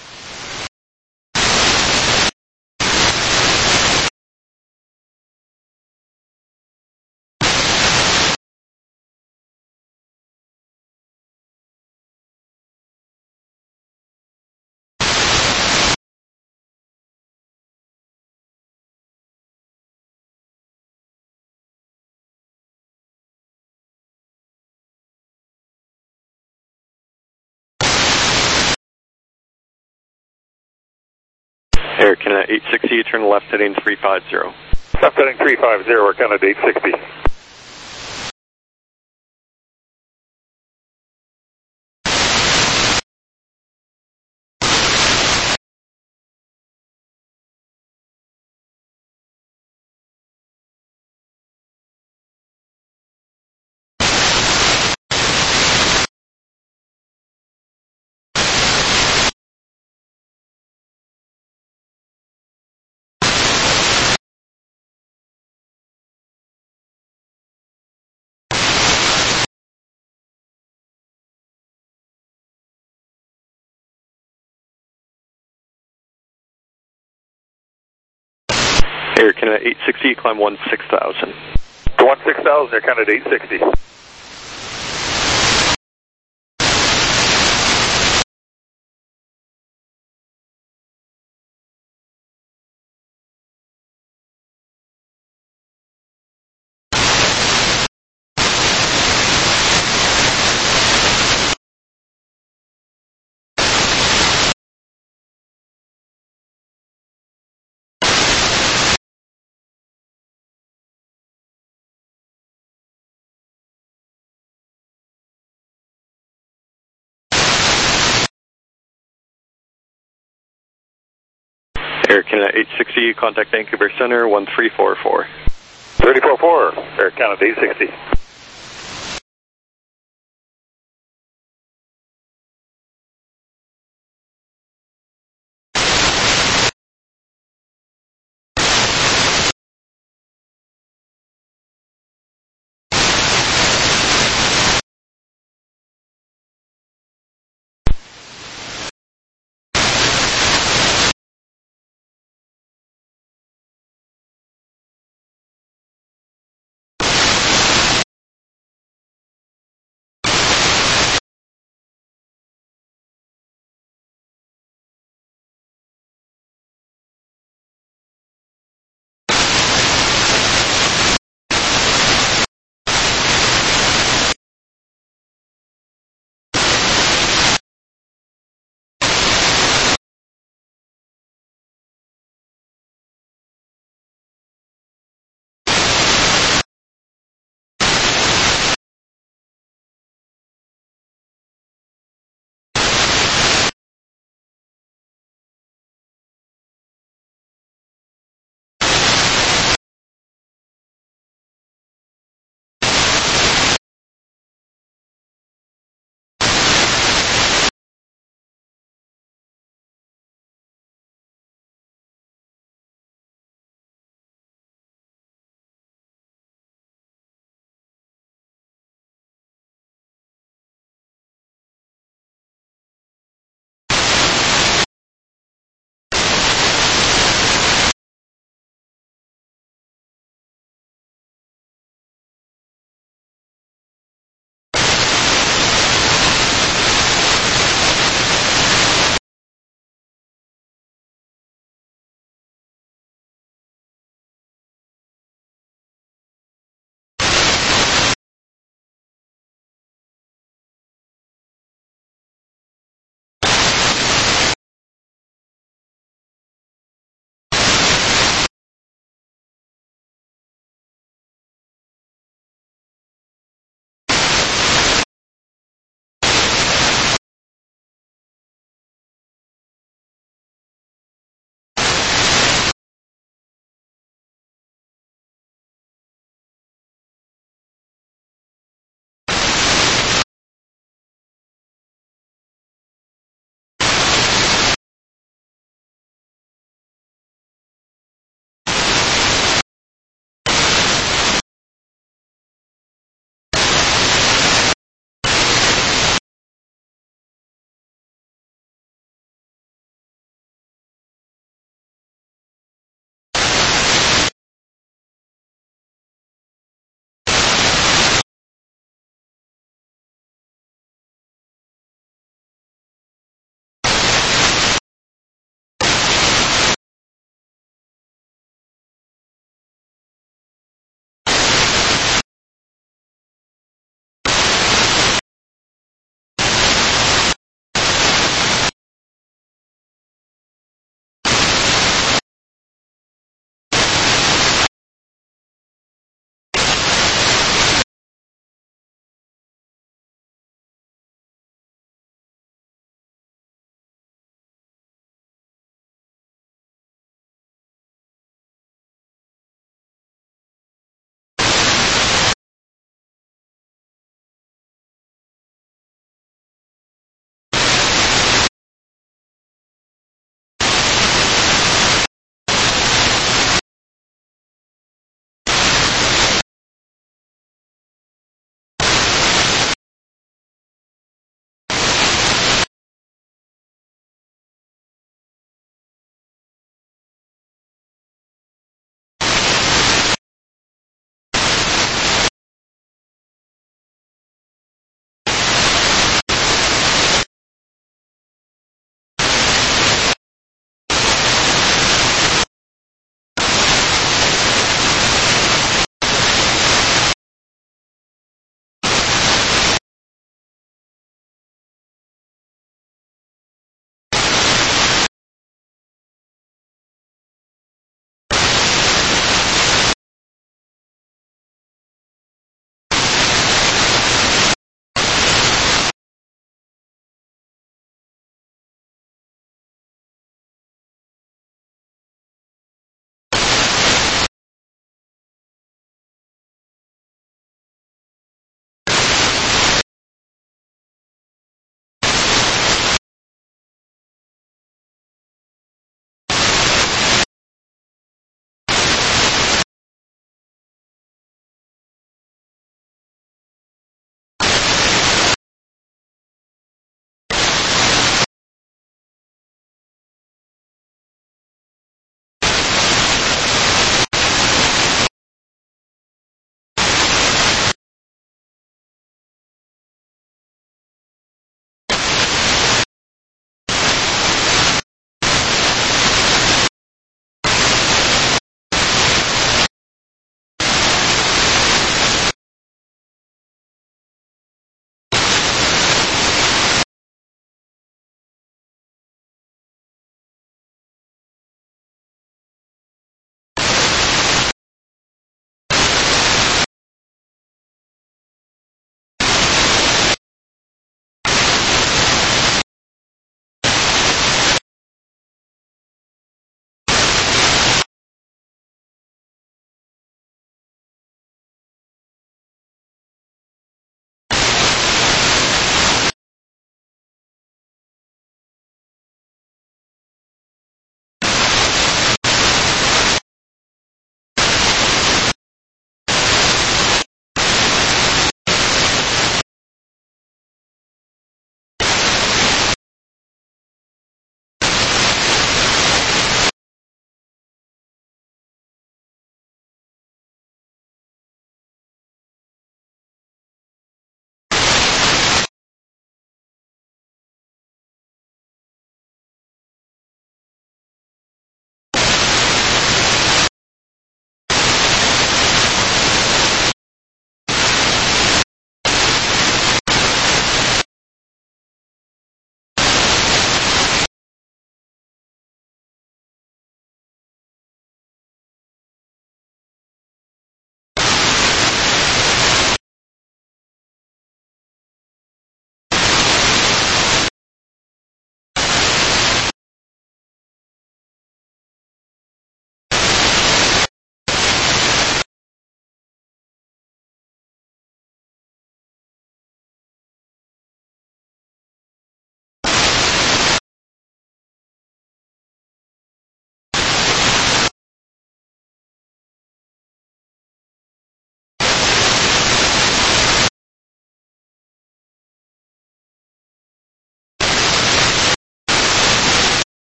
Air Canada 860, turn left heading 350. Left heading 350 Air Canada 860. Air Canada 860, climb 16,000. 16,000 Air Canada 860. Air Canada 860, contact Vancouver Center 1344. 344 Air Canada 860.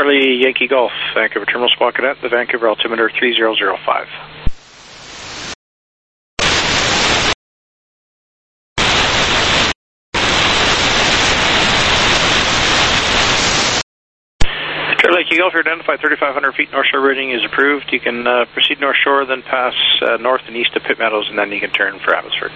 Charlie Yankee Golf, Vancouver Terminal Squawk Cadet, the Vancouver altimeter 3005. Charlie Yankee Golf, you're identified 3,500 feet North Shore rating is approved. You can proceed North Shore, then pass north and east of Pitt Meadows, and then you can turn for Abbotsford.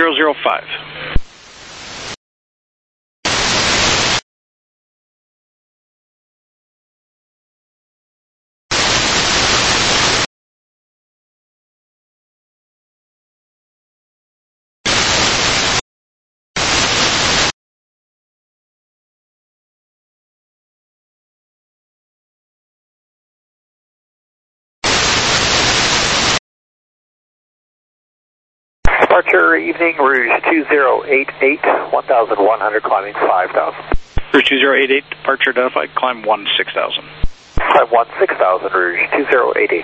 1005. Departure evening, Rouge 2088, 1100, climbing 5000. Rouge 2088, departure identified, climb 16,000. Climb 16,000, Rouge 2088.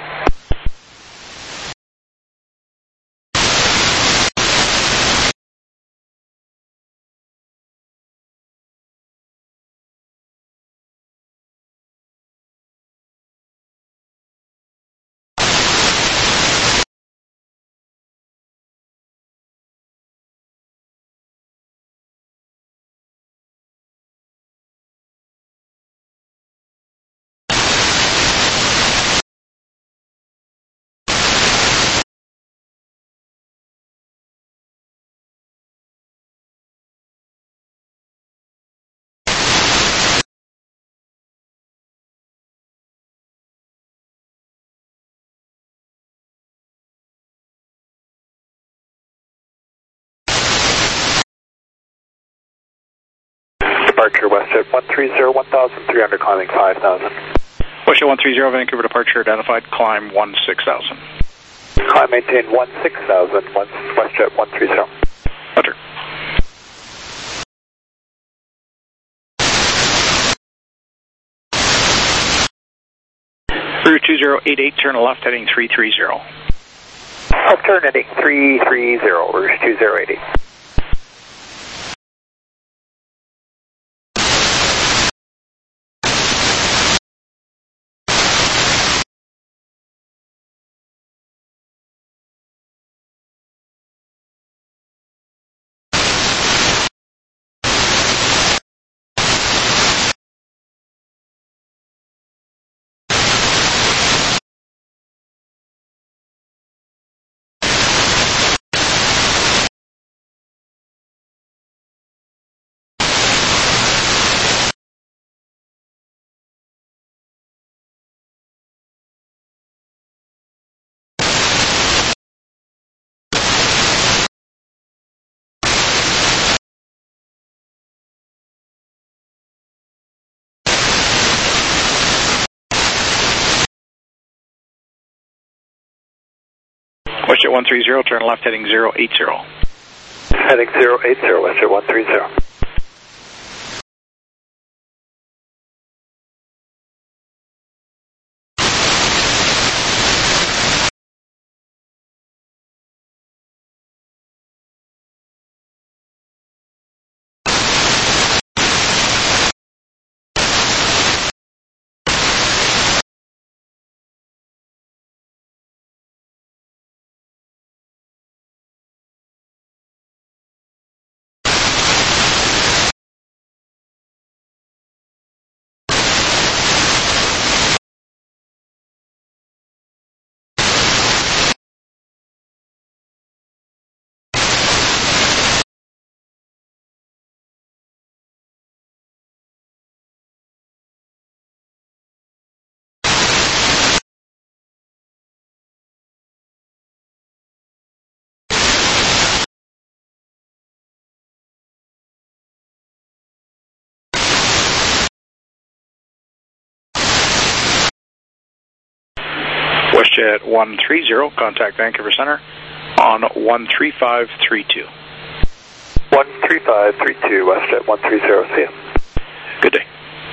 Departure WestJet 130, 1300, climbing 5000. WestJet 130, Vancouver departure identified, climb 16,000. Climb maintain 16,000, WestJet 130. Roger. Rouge 2088, turn left heading 330. Left turn heading 330, Rouge 2088. WestJet 130, turn left heading 080. Heading 080, WestJet 130. WestJet 130, contact Vancouver Center on 13532. 13532, WestJet 130, see you. Good day.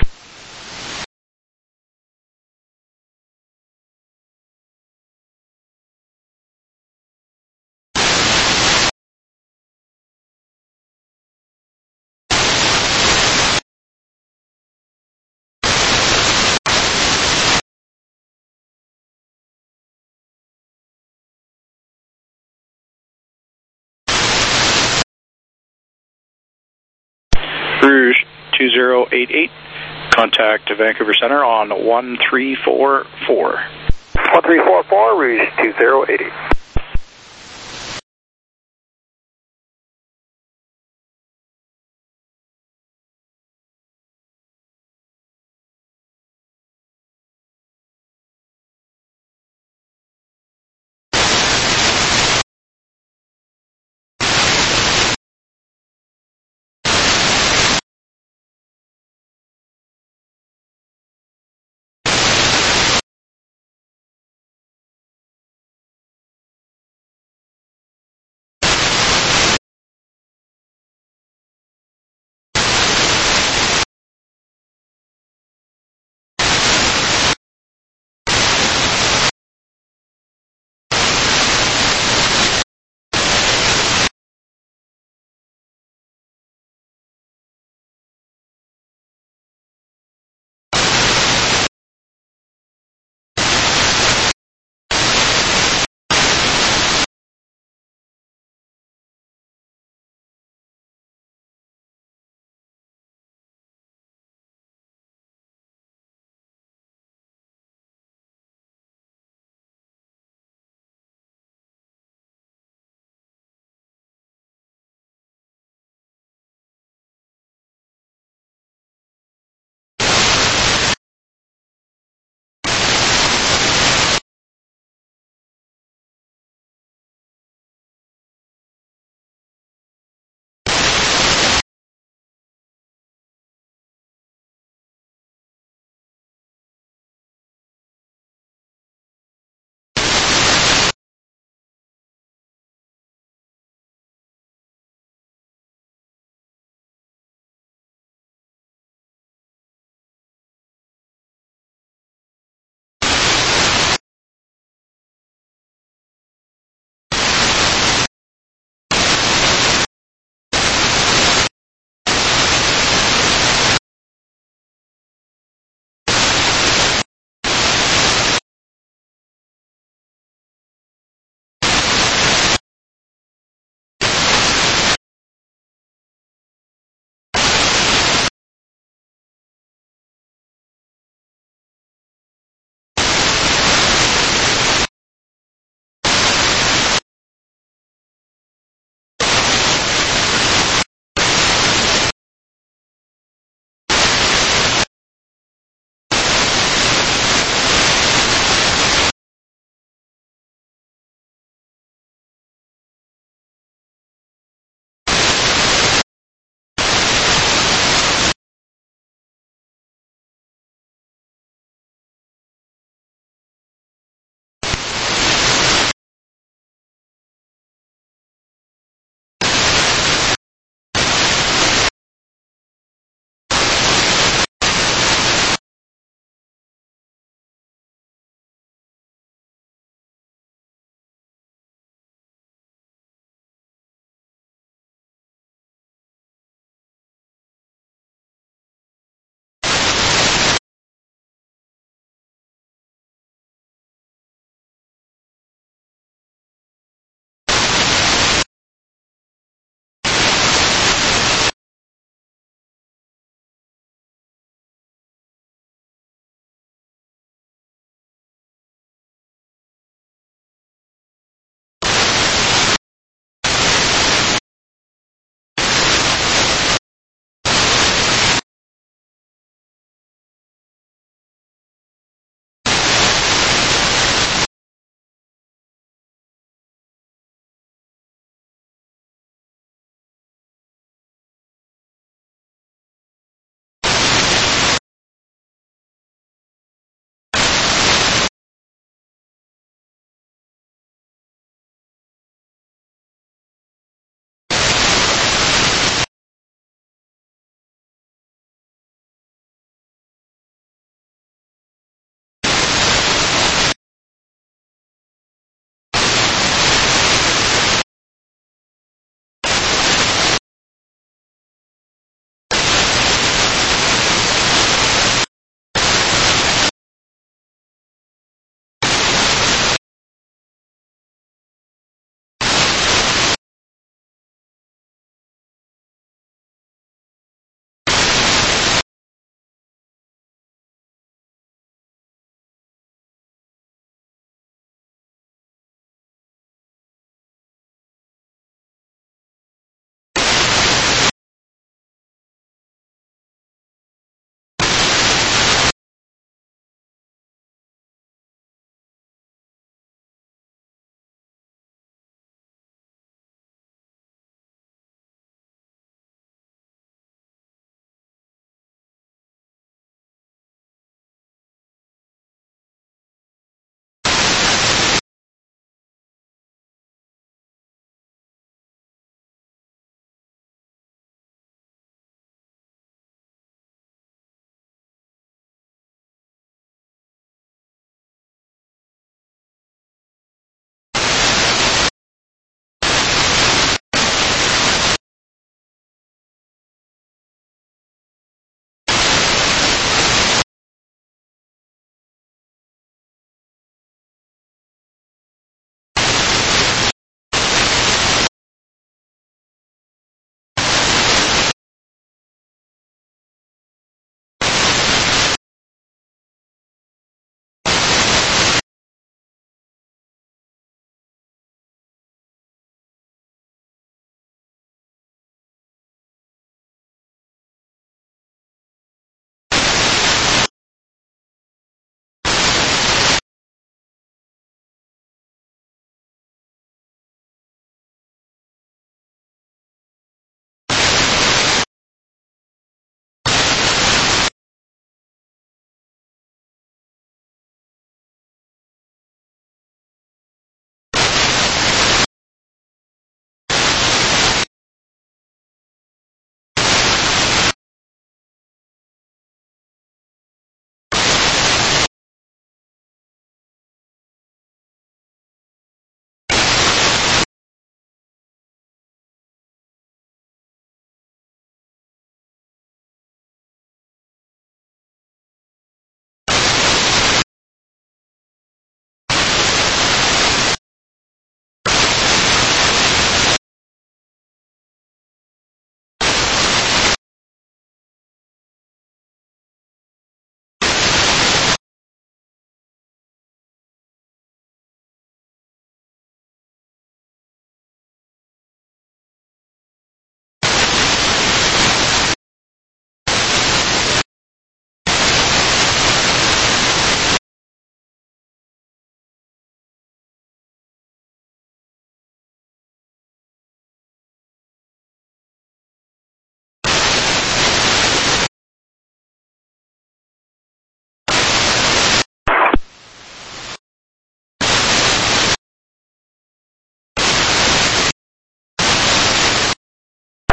Rouge 2088, contact Vancouver Center on 1344. 1344, Rouge 2088.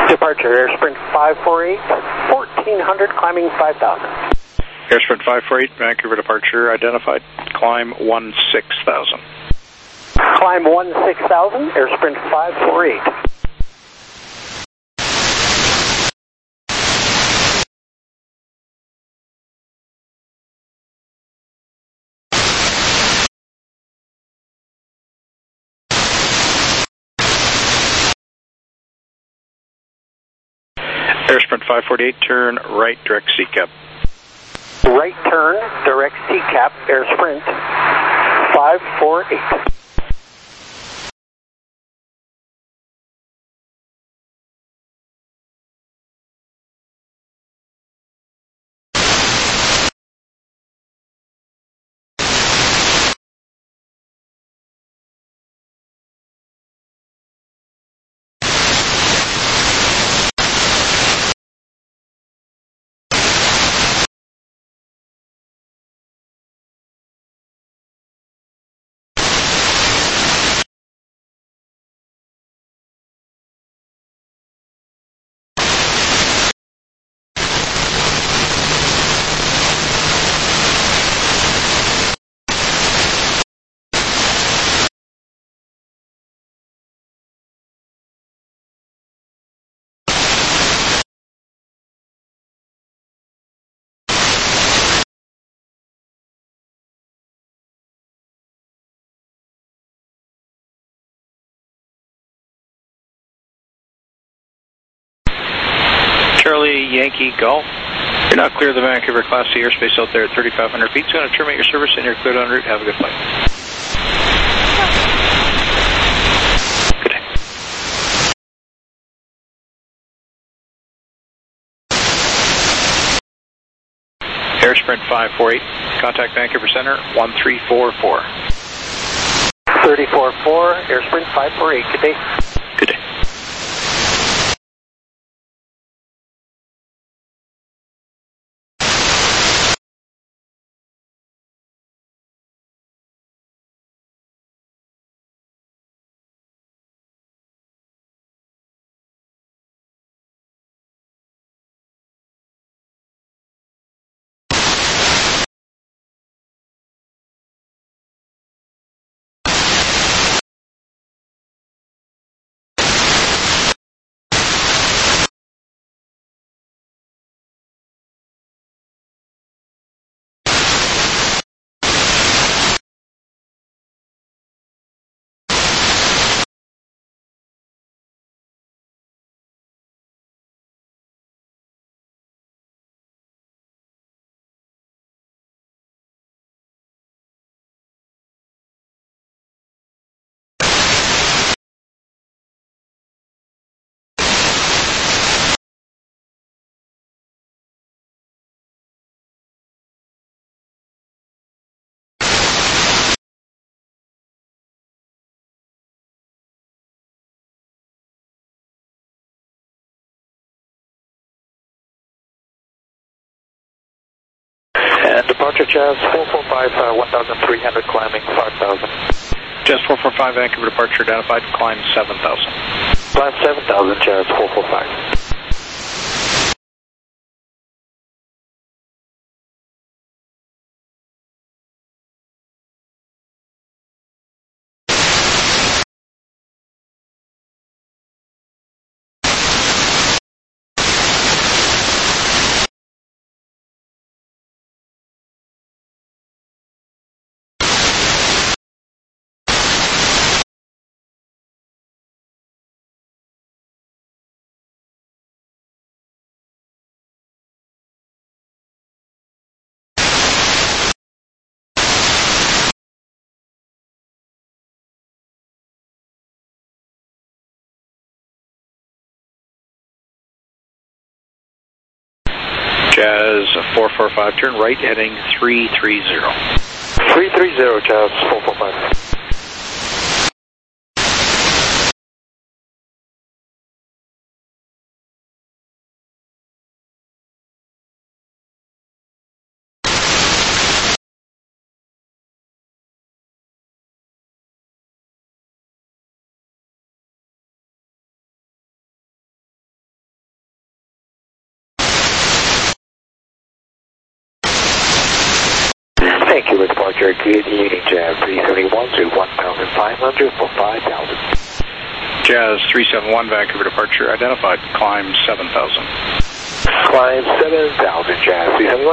Departure, Air Sprint 548, 1400, climbing 5000. Air Sprint 548, Vancouver departure identified, climb 16,000. Climb 16,000, Air Sprint 548. Air Sprint 548, turn right, direct CCAP. Right turn, direct CCAP, Air Sprint 548. Charlie Yankee Golf. You're not clear of the Vancouver Class C airspace out there at 3,500 feet. It's going to terminate your service and you're cleared en route. Have a good flight. Good day. Air Sprint 548, contact Vancouver Center 1344. 344, Air Sprint 548, good day. Good day. And departure Jazz 445, 1,300, climbing 5,000. Jazz 445, Vancouver departure identified, climb 7,000. Climb 7,000, Jazz 445. Jazz 445, turn right, heading 330. 330, Jazz 445. Vancouver departure, good evening, Jazz 371 to 1,500 for 5,000. Jazz 371, Vancouver departure identified, climb 7,000. Climb 7,000, Jazz 371.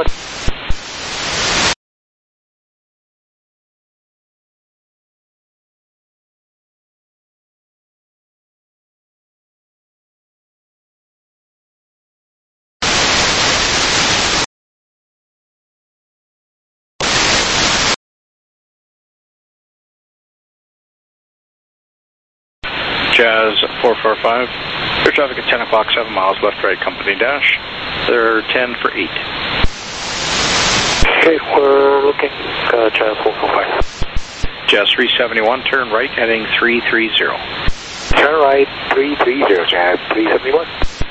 Jazz 445, clear traffic at 10 o'clock, 7 miles, left right, company dash. They're 10 for 8. Okay, we're looking, Jazz 445. Jazz 371, turn right, heading 330. Turn right, 330, Jazz 371.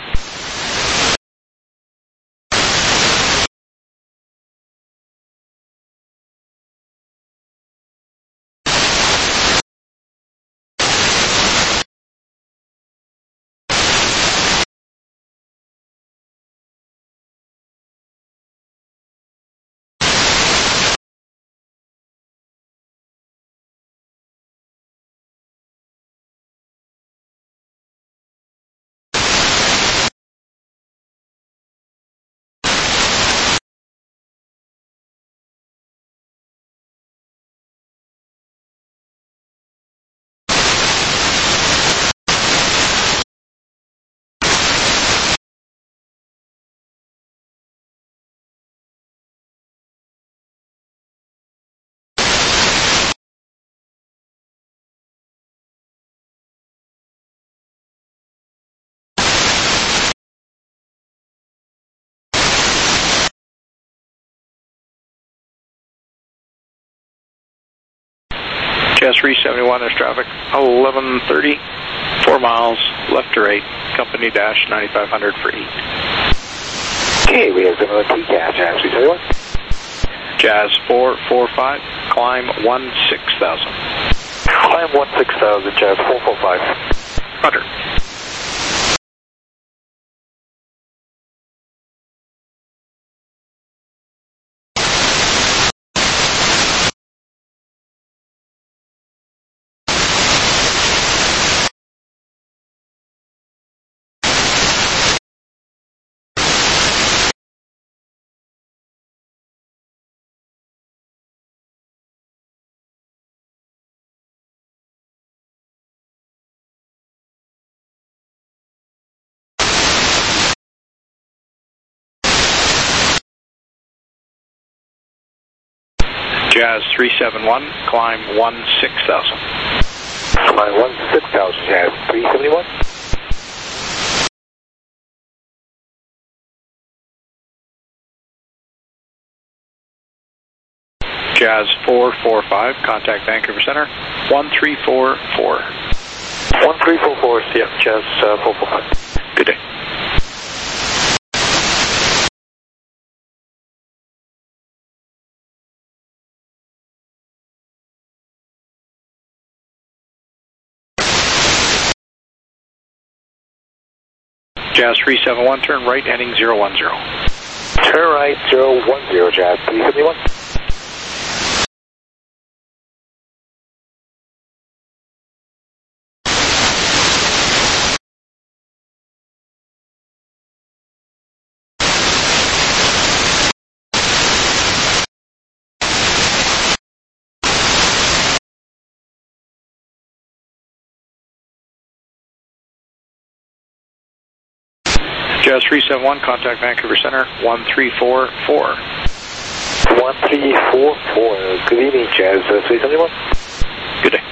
Jazz 371, there's traffic, 1130, 4 miles, left to right, company dash 9500 for 8. Okay, we have similar TCAS, Jazz 371. Jazz 445, climb 16,000. Climb 16,000, Jazz 445. Roger. Jazz 371, climb 16,000. Climb 16,000, Jazz 371. Jazz 445, contact Vancouver Center, 1344. 1344, CF, Jazz 445. Good day. Jazz 371, turn right, heading 010. Turn right, 010, Jazz 371. Jazz 371, contact Vancouver Center, 1344. 1344, good evening, Jazz 371. Good day.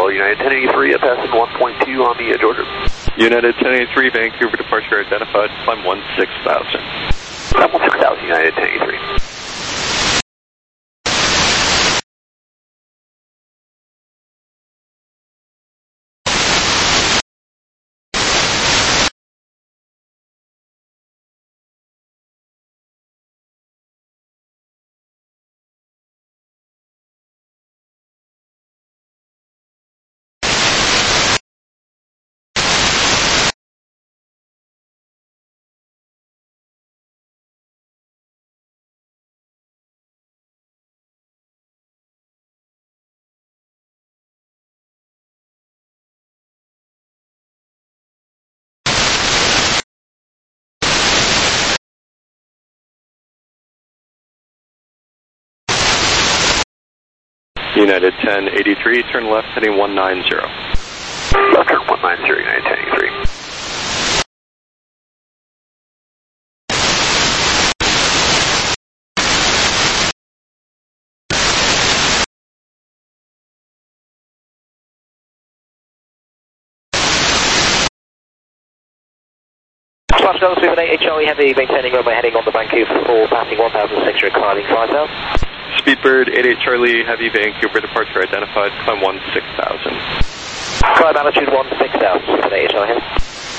Control, United 1083, passing 1.2 on the Georgia. United 1083, Vancouver departure identified, climb 16,000. Climb 16,000, United 1083. United 1083, turn left heading 190. Left turn 190, United 1083. Slash Delta 8 Charlie Heavy, maintaining runway heading on the Vancouver 4, passing 1,600, climbing 5,000. Speedbird 88 Charlie Heavy, Vancouver departure identified, climb 16,000. Climb altitude 16,000, Speedbird 88 Charlie Heavy.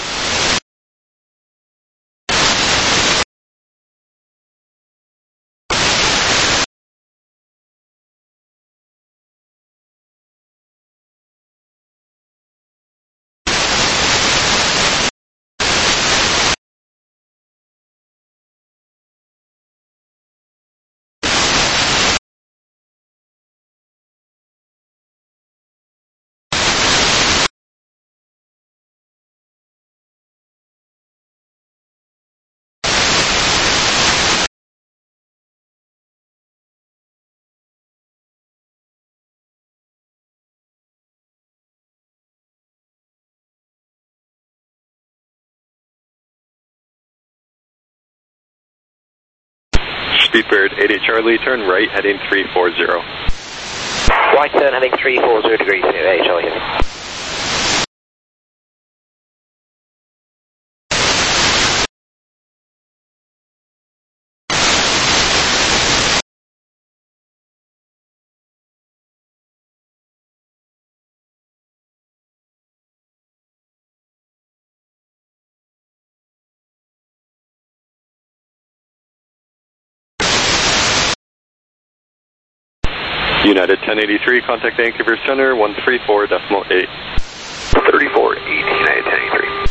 Speedbird 88 Charlie, turn right heading 340. Right turn heading 340 degrees here, 88 Charlie Heavy. United 1083, contact Vancouver Center, 134.8. 3480, United 1083.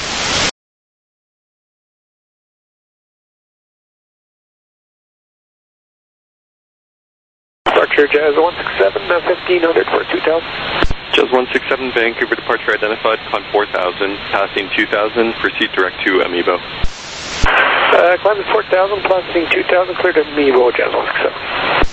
Departure Jazz 167, 1500 for 2000. Jazz 167, Vancouver departure identified, climb 4,000, passing 2,000, proceed direct to Amiibo. Climbing 4,000, passing 2,000, cleared to Amiibo, Jazz 167.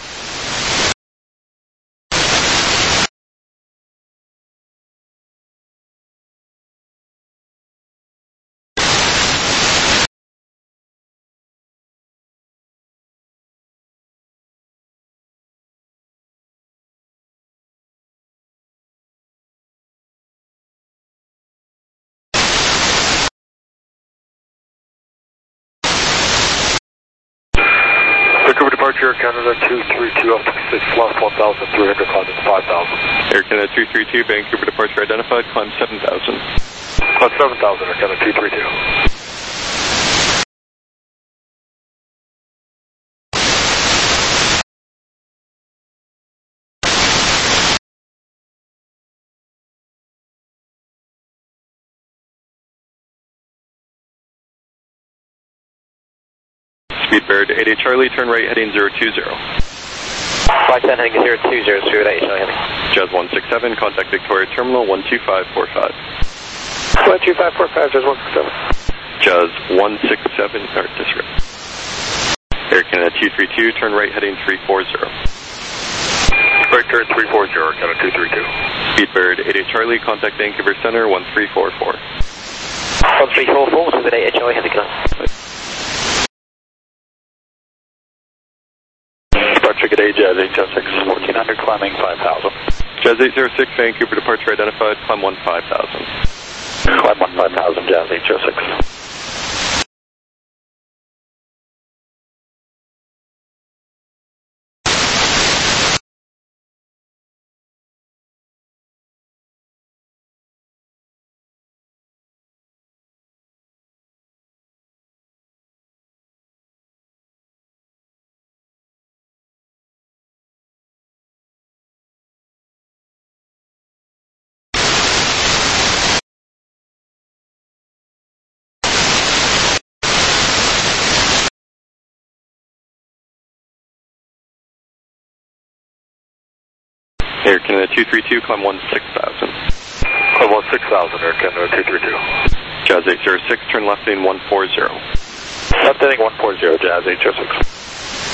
Vancouver departure, Canada 232 up to 6, lost 1,300, climbing 5,000. Air Canada 232, Vancouver departure identified, climb 7,000. Climb 7,000, Air Canada 232. Speedbird 88 Charlie, turn right heading 020. Right turn heading 020, Speedbird 88 Charlie Heavy. Jazz 167, contact Victoria Terminal 12545. 12545, Jazz 167. Jazz 167, or disregard. Air Canada 232, turn right heading 340. Right turn 340, Air Canada 232. Speedbird 88 Charlie, contact Vancouver Center 1344. 1344, Speedbird 88 Charlie Heavy, good. Departure, good day, Jazz 806, 1400, climbing 5,000. Jazz 806, Vancouver departure identified, climb 15,000. Climb 15,000, Jazz 806. Air Canada 232, climb 16,000. Climb 16,000, Air Canada 232. Jazz 806, turn left heading 140. Left heading 140, Jazz 806.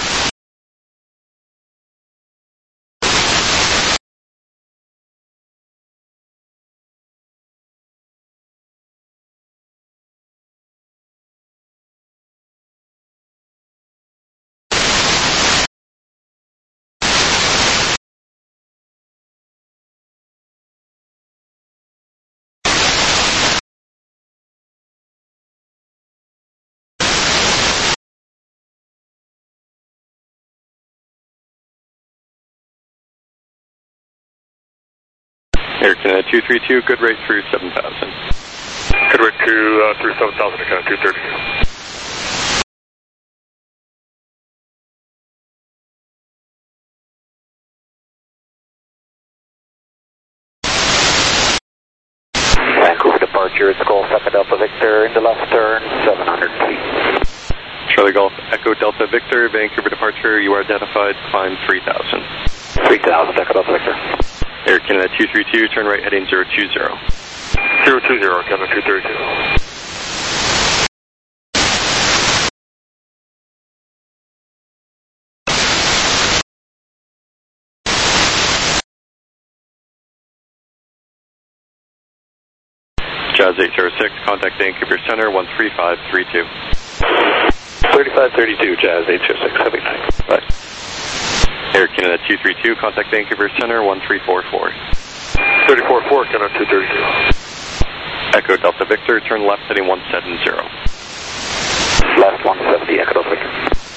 Air Canada 232, good rate through 7,000. Good rate through 7,000, Air Canada 232. Vancouver departure, it's Golf Echo Delta Victor into left turn, 700 feet. Charlie Golf Echo Delta Victor, Vancouver departure, you are identified, climb 3,000. 3,000, Echo Delta Victor. Air Canada 232, turn right heading 020. 020, Air Canada 232. Jazz 806, contact Vancouver Center 13532. 3532, Jazz 806, heavy night. Bye. Air Canada 232, contact Vancouver Center 1344. 34-4, Canada 232. Echo Delta Victor, turn left heading 170. Left 170, Echo Delta Victor.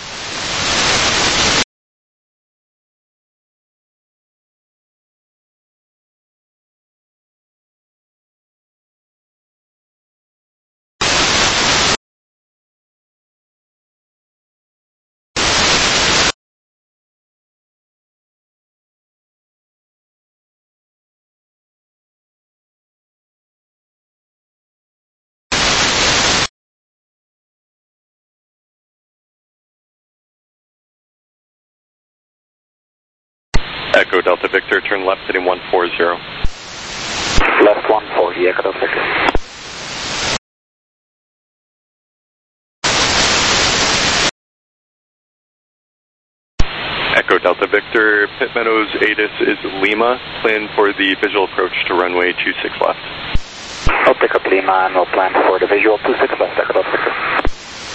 Echo Delta Victor, turn left heading 140. Left 140, Echo Delta Victor. Echo Delta Victor, Pitt Meadows ATIS is Lima, plan for the visual approach to runway 26 left. I'll pick up Lima and we'll plan for the visual 26 left, Echo Delta Victor.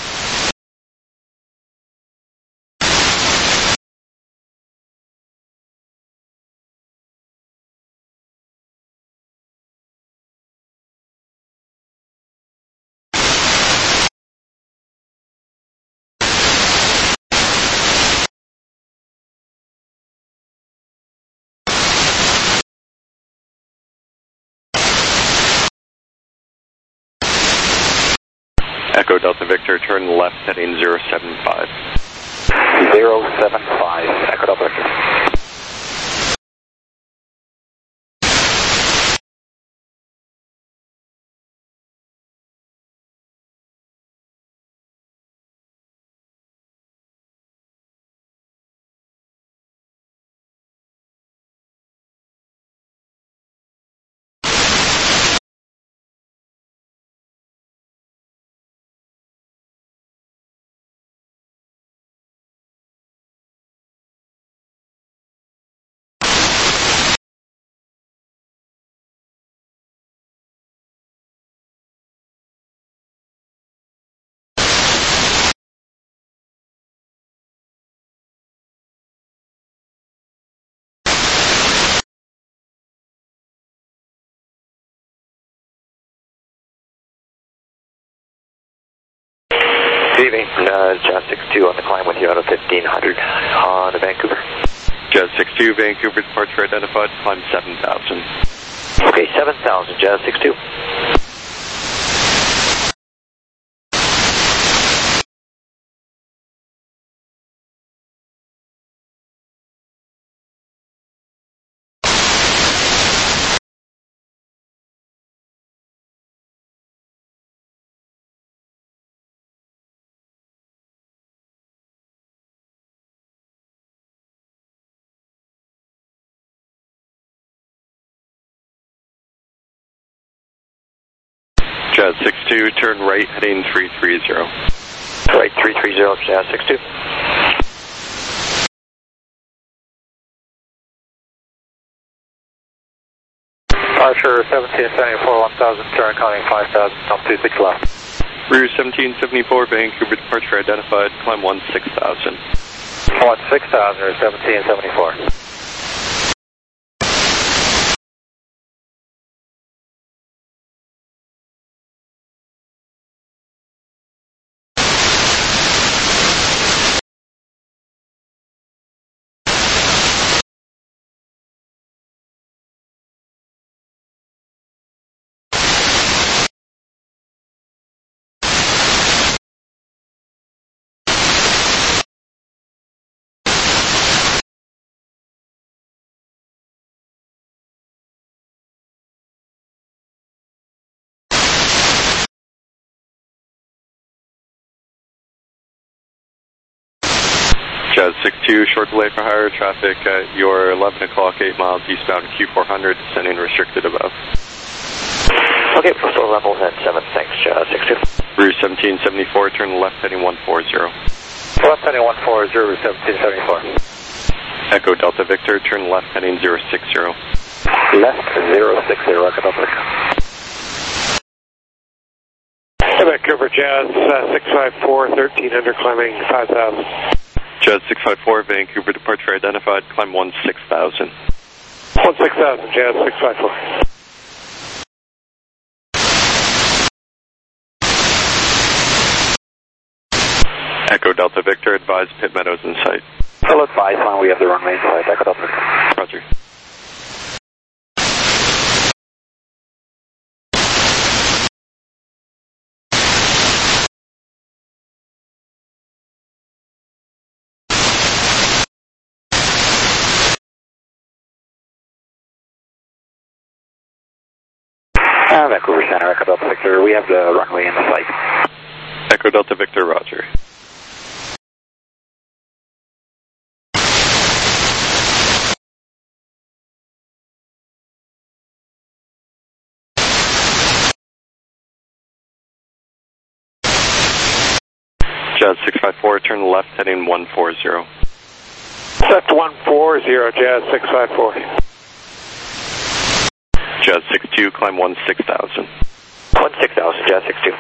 Echo Delta Victor, turn left heading 075. 075, Echo Delta Victor. evening. Jazz 62 on the climb with you out of 1500 on to Vancouver. Jazz 62, Vancouver departure identified, climb 7,000. Okay, 7,000, Jazz 62. Jazz 62, turn right, heading 330. Right, 330, Jazz 62. Departure 1774, 1000, turn climbing 5000, come 26 left. Route 1774, Vancouver departure identified, climb 16,000. 16,000 or 1774. Jazz 62, short delay for higher traffic at your 11 o'clock, 8 miles eastbound Q400, descending restricted above. Okay, postal level at 7, thanks, Jazz 62. Route 1774, turn left heading 140. Left heading 140, Route 1774. Echo Delta Victor, turn left heading 060. Left 060, Echo Delta Victor. Vancouver Jazz 654, 1300, climbing 5000. Jazz 654, Vancouver departure identified, climb 16,000. 16,000, Jazz 654. Echo Delta Victor, advise Pit Meadows in sight. I'll advise when we have the runway in sight. Echo Delta Victor. Roger. Vancouver Center, Echo Delta Victor. We have the runway in sight. Echo Delta Victor, roger. Jazz 654, turn left heading 140. Left 140, Jazz 654. Jazz 62, climb 16,000. 16,000, Jazz 62.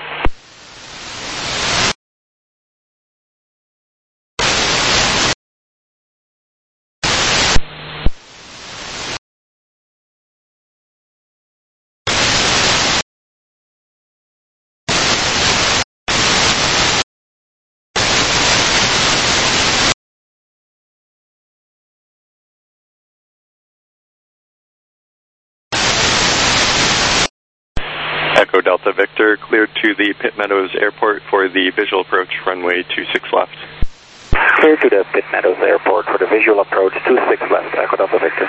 Echo Delta Victor, cleared to the Pit Meadows Airport for the visual approach, runway 26 left. Clear to the Pit Meadows Airport for the visual approach, 26 left, Echo Delta Victor.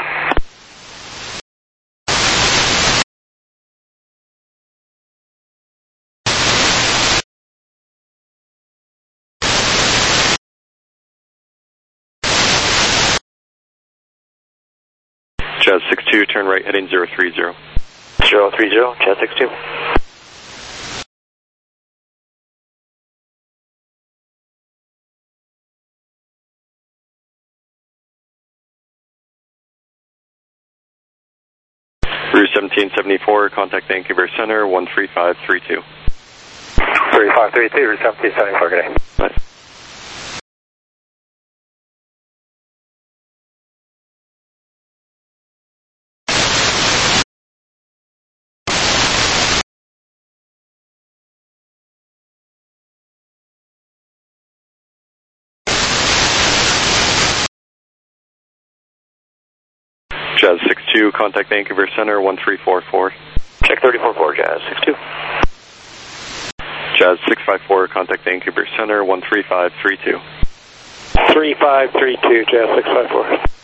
Jazz 62, turn right heading 030. 030, Jazz 62. Route 1774, contact Vancouver Center, 13532. 3532, Route 1774, good day. Bye. 62, contact Vancouver Center, 1344. Check 344, Jazz 62. Jazz 654, contact Vancouver Center, 13532. 3532, Jazz 654.